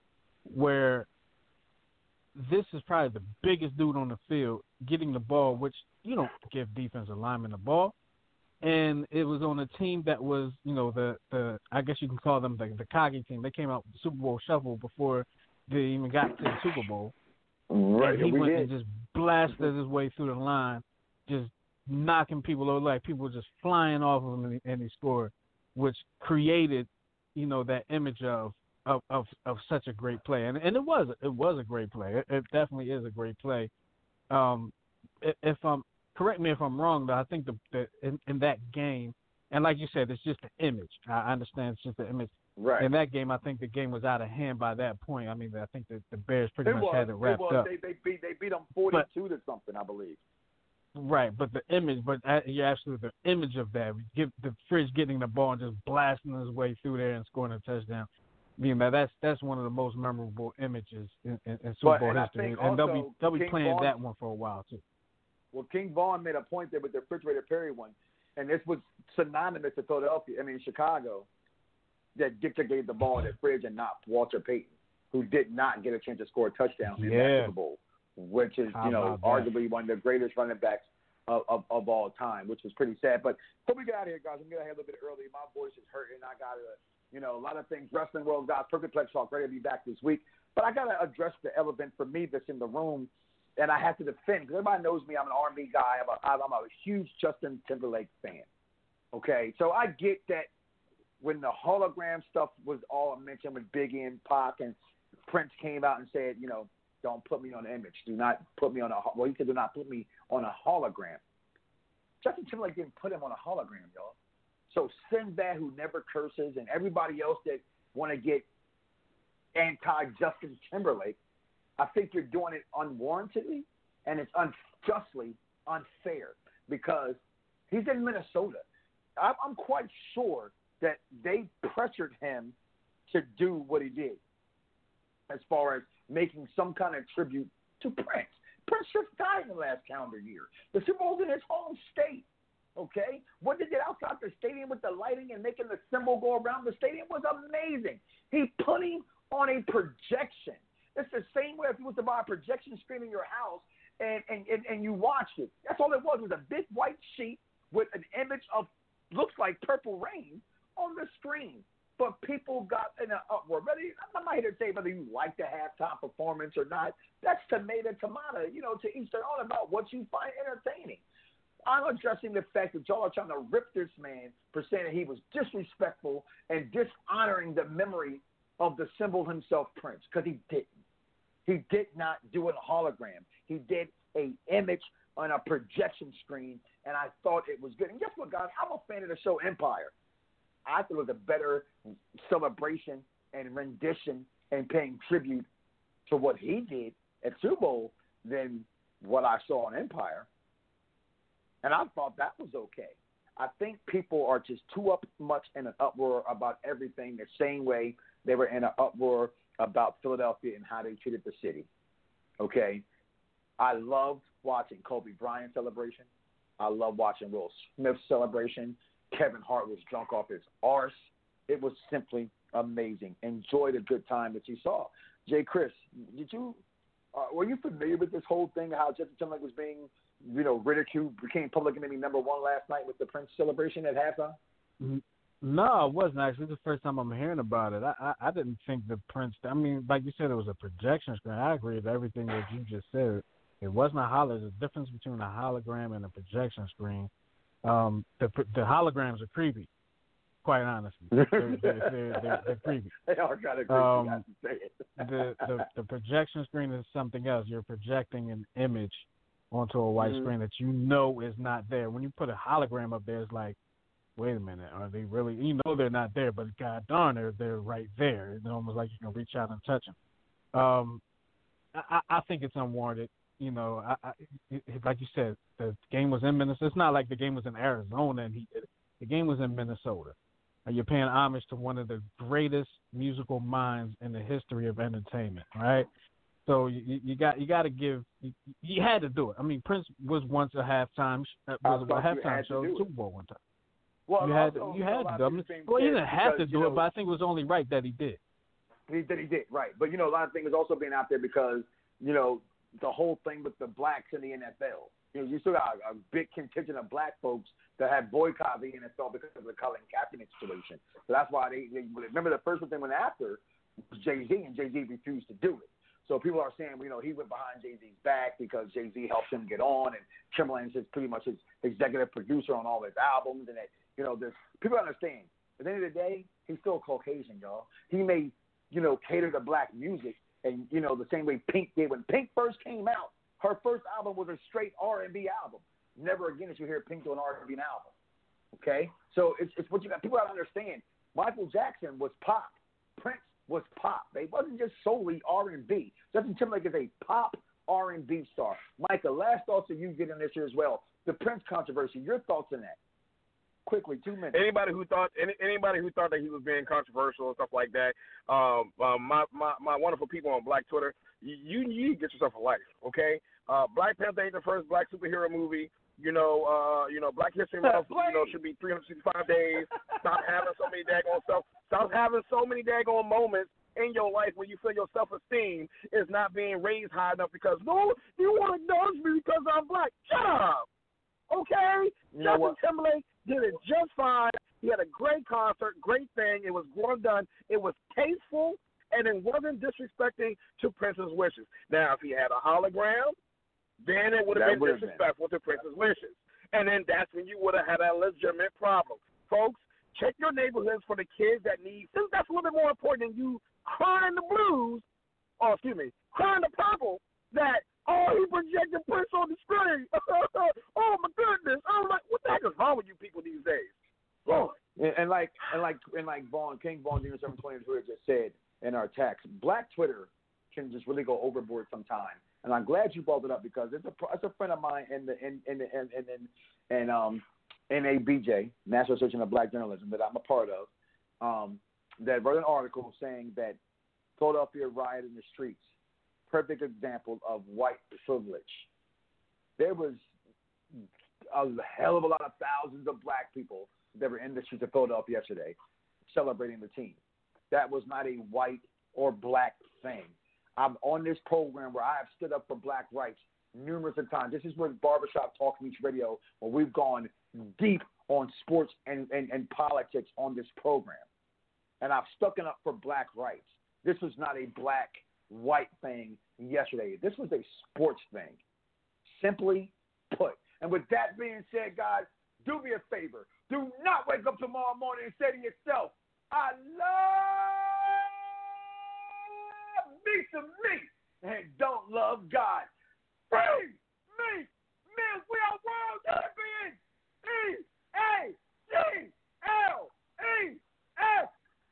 where this is probably the biggest dude on the field getting the ball, which you don't give defensive linemen the ball. And it was on a team that was, you know, the, the I guess you can call them the, the coggy team. They came out with the Super Bowl shuffle before they even got to the Super Bowl. Right, and he we went did. and just blasted his way through the line, just knocking people over. Like people were just flying off of him, and he, and he scored, which created, you know, that image of of, of, of such a great play. And and it was it was a great play. It, it definitely is a great play. Um, if I'm correct me if I'm wrong, though. I think the, the in, in that game, and like you said, it's just the image. I understand it's just the image. Right. In that game, I think the game was out of hand by that point. I mean, I think the, the Bears pretty It much was. had it wrapped it was. up. They, they beat they beat them forty-two to something, I believe. Right, but the image, but uh, you're absolutely the image of that. Give the Fridge getting the ball and just blasting his way through there and scoring a touchdown. I mean, that that's that's one of the most memorable images in, in, in Super But, Bowl and I history, think and they'll be also they'll be King playing Vaughn- that one for a while too. Well, King Vaughn made a point there with the refrigerator Perry one, and this was synonymous to Philadelphia. I mean, Chicago, that Dick gave the ball to Fridge and not Walter Payton, who did not get a chance to score a touchdown in that Yeah. Super Bowl, which is, How you know, about that? arguably one of the greatest running backs of, of, of all time, which was pretty sad. But before we get out of here, guys, I'm going to have a little bit early. My voice is hurting. I got to, you know, a lot of things. Wrestling World, guys, Perfect Plex Talk, ready to be back this week. But I got to address the elephant for me that's in the room, and I have to defend, because everybody knows me. I'm an R and B guy. I'm a, I'm a huge Justin Timberlake fan. Okay, so I get that when the hologram stuff was all mentioned with Biggie and Pac, and Prince came out and said, you know, don't put me on an image. Do not put me on a, well, he said do not put me on a hologram. Justin Timberlake didn't put him on a hologram, y'all. So Sinbad, who never curses, and everybody else that want to get anti-Justin Timberlake, I think you're doing it unwarrantedly, and it's unjustly unfair, because he's in Minnesota. I'm quite sure that they pressured him to do what he did as far as making some kind of tribute to Prince. Prince just died in the last calendar year. The Super Bowl's in his home state, okay? What they did outside the stadium with the lighting and making the symbol go around the stadium was amazing. He put him on a projection. It's the same way if you was to buy a projection screen in your house and, and, and, and you watched it. That's all it was, was a big white sheet with an image of, looks like Purple Rain on the screen. But people got in an uproar. Whether you, I'm not here to say whether you like the halftime performance or not. That's tomato, tomato, you know, to each their own about what you find entertaining. I'm addressing the fact that y'all are trying to rip this man for saying that he was disrespectful and dishonoring the memory of the symbol himself, Prince, because he didn't. He did not do a hologram. He did a image on a projection screen, and I thought it was good. And guess what, guys? I'm a fan of the show Empire. I thought it was a better celebration and rendition and paying tribute to what he did at Super Bowl than what I saw on Empire. And I thought that was okay. I think people are just too up much in an uproar about everything the same way they were in an uproar about Philadelphia and how they treated the city. Okay? I loved watching Kobe Bryant's celebration. I loved watching Will Smith's celebration. Kevin Hart was drunk off his arse. It was simply amazing. Enjoy the good time that you saw. Jay Chris, did you uh, were you familiar with this whole thing, how Justin Timberlake was being, you know, ridiculed, became public enemy number one last night with the Prince celebration at halftime? No, I wasn't actually. This is the first time I'm hearing about it. I, I, I didn't think the Prince, I mean, like you said, it was a projection screen. I agree with everything that you just said. It wasn't a hologram. There's a difference between a hologram and a projection screen. Um, the the holograms are creepy, quite honestly. They're, they're, they're, they're, they're creepy. They are kind of creepy, um, I have to say it. the, the, the projection screen is something else. You're projecting an image onto a white Mhm. screen that you know is not there. When you put a hologram up there, it's like, wait a minute, are they really? You know they're not there, but god darn, they're, they're right there. It's almost like you can reach out and touch them. Um, I, I think it's unwarranted. You know, I, I, it, like you said, the game was in Minnesota. It's not like the game was in Arizona and he did it. The game was in Minnesota. And you're paying homage to one of the greatest musical minds in the history of entertainment, right? So you, you got you got to give. You, you had to do it. I mean, Prince was once a halftime uh, was a halftime show, Super Bowl one time. Well, you had also, to, you had to do it. I mean, think well, he that didn't have to because, do you it, know, but I think it was only right that he did. He, that he did, right. But, you know, a lot of things also being out there because, you know, the whole thing with the blacks in the N F L. You know, you still got a, a big contingent of black folks that have boycotted the N F L because of the Colin Kaepernick situation. So that's why they, they remember the first one they went after was Jay-Z, and Jay-Z refused to do it. So people are saying, you know, he went behind Jay-Z's back because Jay-Z helped him get on, and Timberland's is pretty much his executive producer on all his albums, and that, you know, there's people understand. At the end of the day, he's still Caucasian, y'all. He may, you know, cater to black music, and, you know, the same way Pink did. When Pink first came out, her first album was a straight R and B album. Never again did you hear Pink do an R and B album. Okay? So it's, it's what you got. People got to understand. Michael Jackson was pop. Prince was pop. They wasn't just solely R and B. Justin Timberlake is a pop R and B star. Micah, last thoughts that you get in this year as well. The Prince controversy. Your thoughts on that? Quickly, two minutes. Anybody who thought any, anybody who thought that he was being controversial and stuff like that, um, um, my, my my wonderful people on Black Twitter, you you need to get yourself a life, okay? Uh, Black Panther ain't the first black superhero movie. You know, uh, you know, Black History Month, you know, should be three hundred sixty-five days. Stop having so many daggone stuff. Stop having so many daggone moments in your life where you feel your self-esteem is not being raised high enough because, no, you want to judge me because I'm black. Shut up. Okay? You know Justin what? Timberlake did it just fine. He had a great concert, great thing. It was well done. It was tasteful, and it wasn't disrespecting to Prince's wishes. Now, if he had a hologram, then it would have been disrespectful been. to Prince's wishes. And then that's when you would have had a legitimate problem. Folks, check your neighborhoods for the kids that need, since that's a little bit more important than you crying the blues, or excuse me, crying the purple, that, oh, he projected Prince on the screen. Oh, my goodness. I'm like, what the heck is wrong with you people these days? Lord. And, and like and like and like Vaughn King Vaughn Junior seven twenty Twitter just said in our text, Black Twitter can just really go overboard sometimes. And I'm glad you brought it up because it's a it's a friend of mine in the in in in in, in, in um N A B J, National Association of Black Journalism, that I'm a part of, um, that wrote an article saying that Philadelphia riot in the streets, perfect example of white privilege. There was a hell of a lot of thousands of black people that were in the streets of Philadelphia yesterday celebrating the team. That was not a white or black thing. I'm on this program where I have stood up for black rights numerous of times. This is where Barbershop Talk Meets Radio, where we've gone deep on sports and, and, and politics on this program. And I've stuck up for black rights. This was not a black-white thing yesterday. This was a sports thing, simply put. And with that being said, guys, do me a favor. Do not wake up tomorrow morning and say to yourself, I love me some me and don't love God. Free me, men, we are world champions. E A G L E S,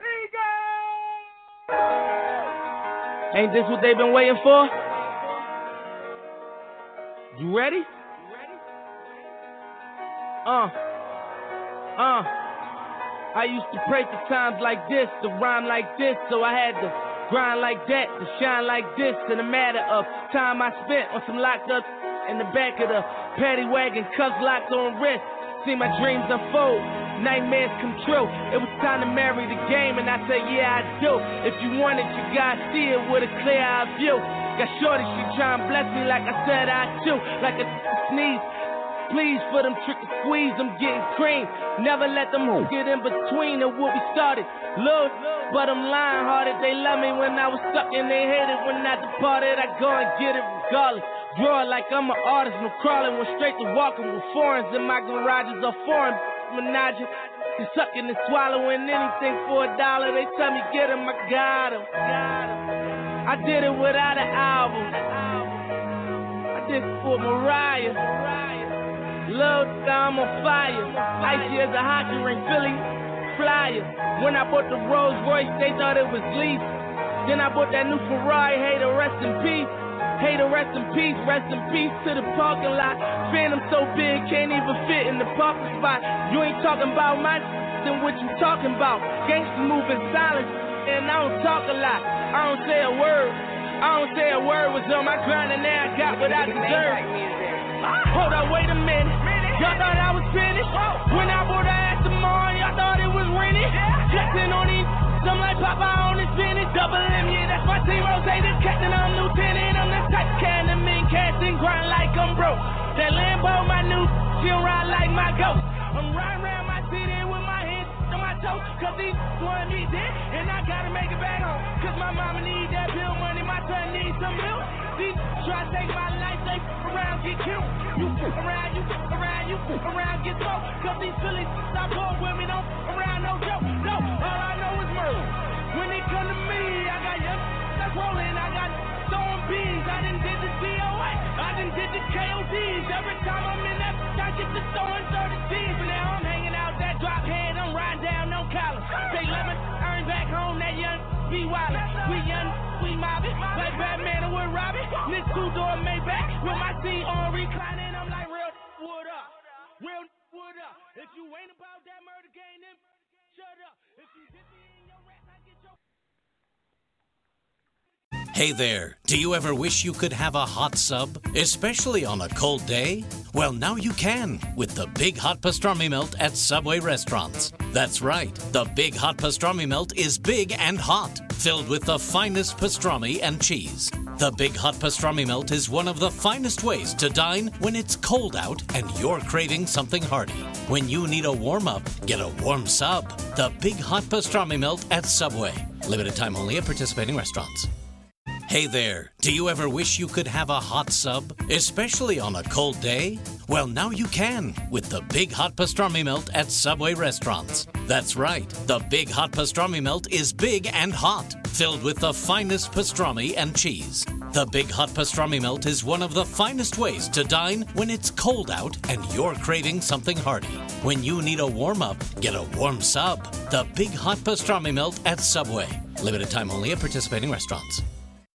Eagles! Ain't this what they've been waiting for? You ready? Uh, uh. I used to pray for times like this, to rhyme like this, so I had to grind like that, to shine like this. In a matter of time I spent on some locked up in the back of the paddy wagon, cuffs locked on wrist. See my dreams unfold, nightmares come true. It was time to marry the game, and I said, yeah, I do. If you want it, you gotta see it with a clear eye view. Got shorty, she tryna bless me like I said I do, like a sneeze. Please for them trick or squeeze, I'm getting cream. Never let them get in between of what we started. Look, but I'm lying hearted. They love me when I was stuck and they hated when I departed. I go and get it regardless. Draw it like I'm an artist, no crawling. Went straight to walking with foreigns in my garages or foreign menaging. You sucking and swallowing anything for a dollar. They tell me get him, I got him. I did it without an album. I did it for Mariah. Love, I'm on fire. Icy as a hockey ring, Philly flyer. When I bought the Rolls Royce, they thought it was leaf. Then I bought that new Ferrari. Hater, rest in peace. Hater, rest in peace. Rest in peace to the parking lot. Phantom so big, can't even fit in the parking spot. You ain't talking about my then what you talking about? Gangsters move in silence, and I don't talk a lot. I don't say a word. I don't say a word. Was on my grind, and now I got what I deserve. Hold up, wait a minute. Y'all thought I was finished? When I bought the ass tomorrow, y'all thought it was rented? Flexing on these, I'm like Papa on the spinach, double M, yeah, that's my team. Rose, the captain, I'm lieutenant. I'm the type can the mean cast and grind like I'm broke. That Lambo, my new, she'll ride like my ghost. I'm riding around my city with my hands on my toes, cause these want me dead, and I gotta make it back home. Cause my mama need that bill money, my son needs some milk. These try to take my life, they f- around, get killed. You f- around, you f- around, you f- around, get smoked. Cause these Phillies stop going with me, don't f- around, no joke. No, all I know is murder. When they come to me, I got young that's rolling, I got throwing bees. I done did the D O A, I done did the K O Ds. Every time I'm in that, I get to throwing thirty G's. But now I'm hanging out that drop head, I'm riding down no collar. Say lemon, earn back home, that young be wild. We young, we mobbing, like Batman or with Robin. This two-door Maybach with my seat on reclining. I'm like, real wood up, real wood up. If you ain't about that murder game, then shut up. If you hit me in your rap, I get your... Hey there, do you ever wish you could have a hot sub, especially on a cold day? Well, now you can with the Big Hot Pastrami Melt at Subway restaurants. That's right, the Big Hot Pastrami Melt is big and hot, filled with the finest pastrami and cheese. The Big Hot Pastrami Melt is one of the finest ways to dine when it's cold out and you're craving something hearty. When you need a warm-up, get a warm sub. The Big Hot Pastrami Melt at Subway. Limited time only at participating restaurants. Hey there, do you ever wish you could have a hot sub, especially on a cold day? Well, now you can with the Big Hot Pastrami Melt at Subway restaurants. That's right, the Big Hot Pastrami Melt is big and hot, filled with the finest pastrami and cheese. The Big Hot Pastrami Melt is one of the finest ways to dine when it's cold out and you're craving something hearty. When you need a warm-up, get a warm sub. The Big Hot Pastrami Melt at Subway. Limited time only at participating restaurants.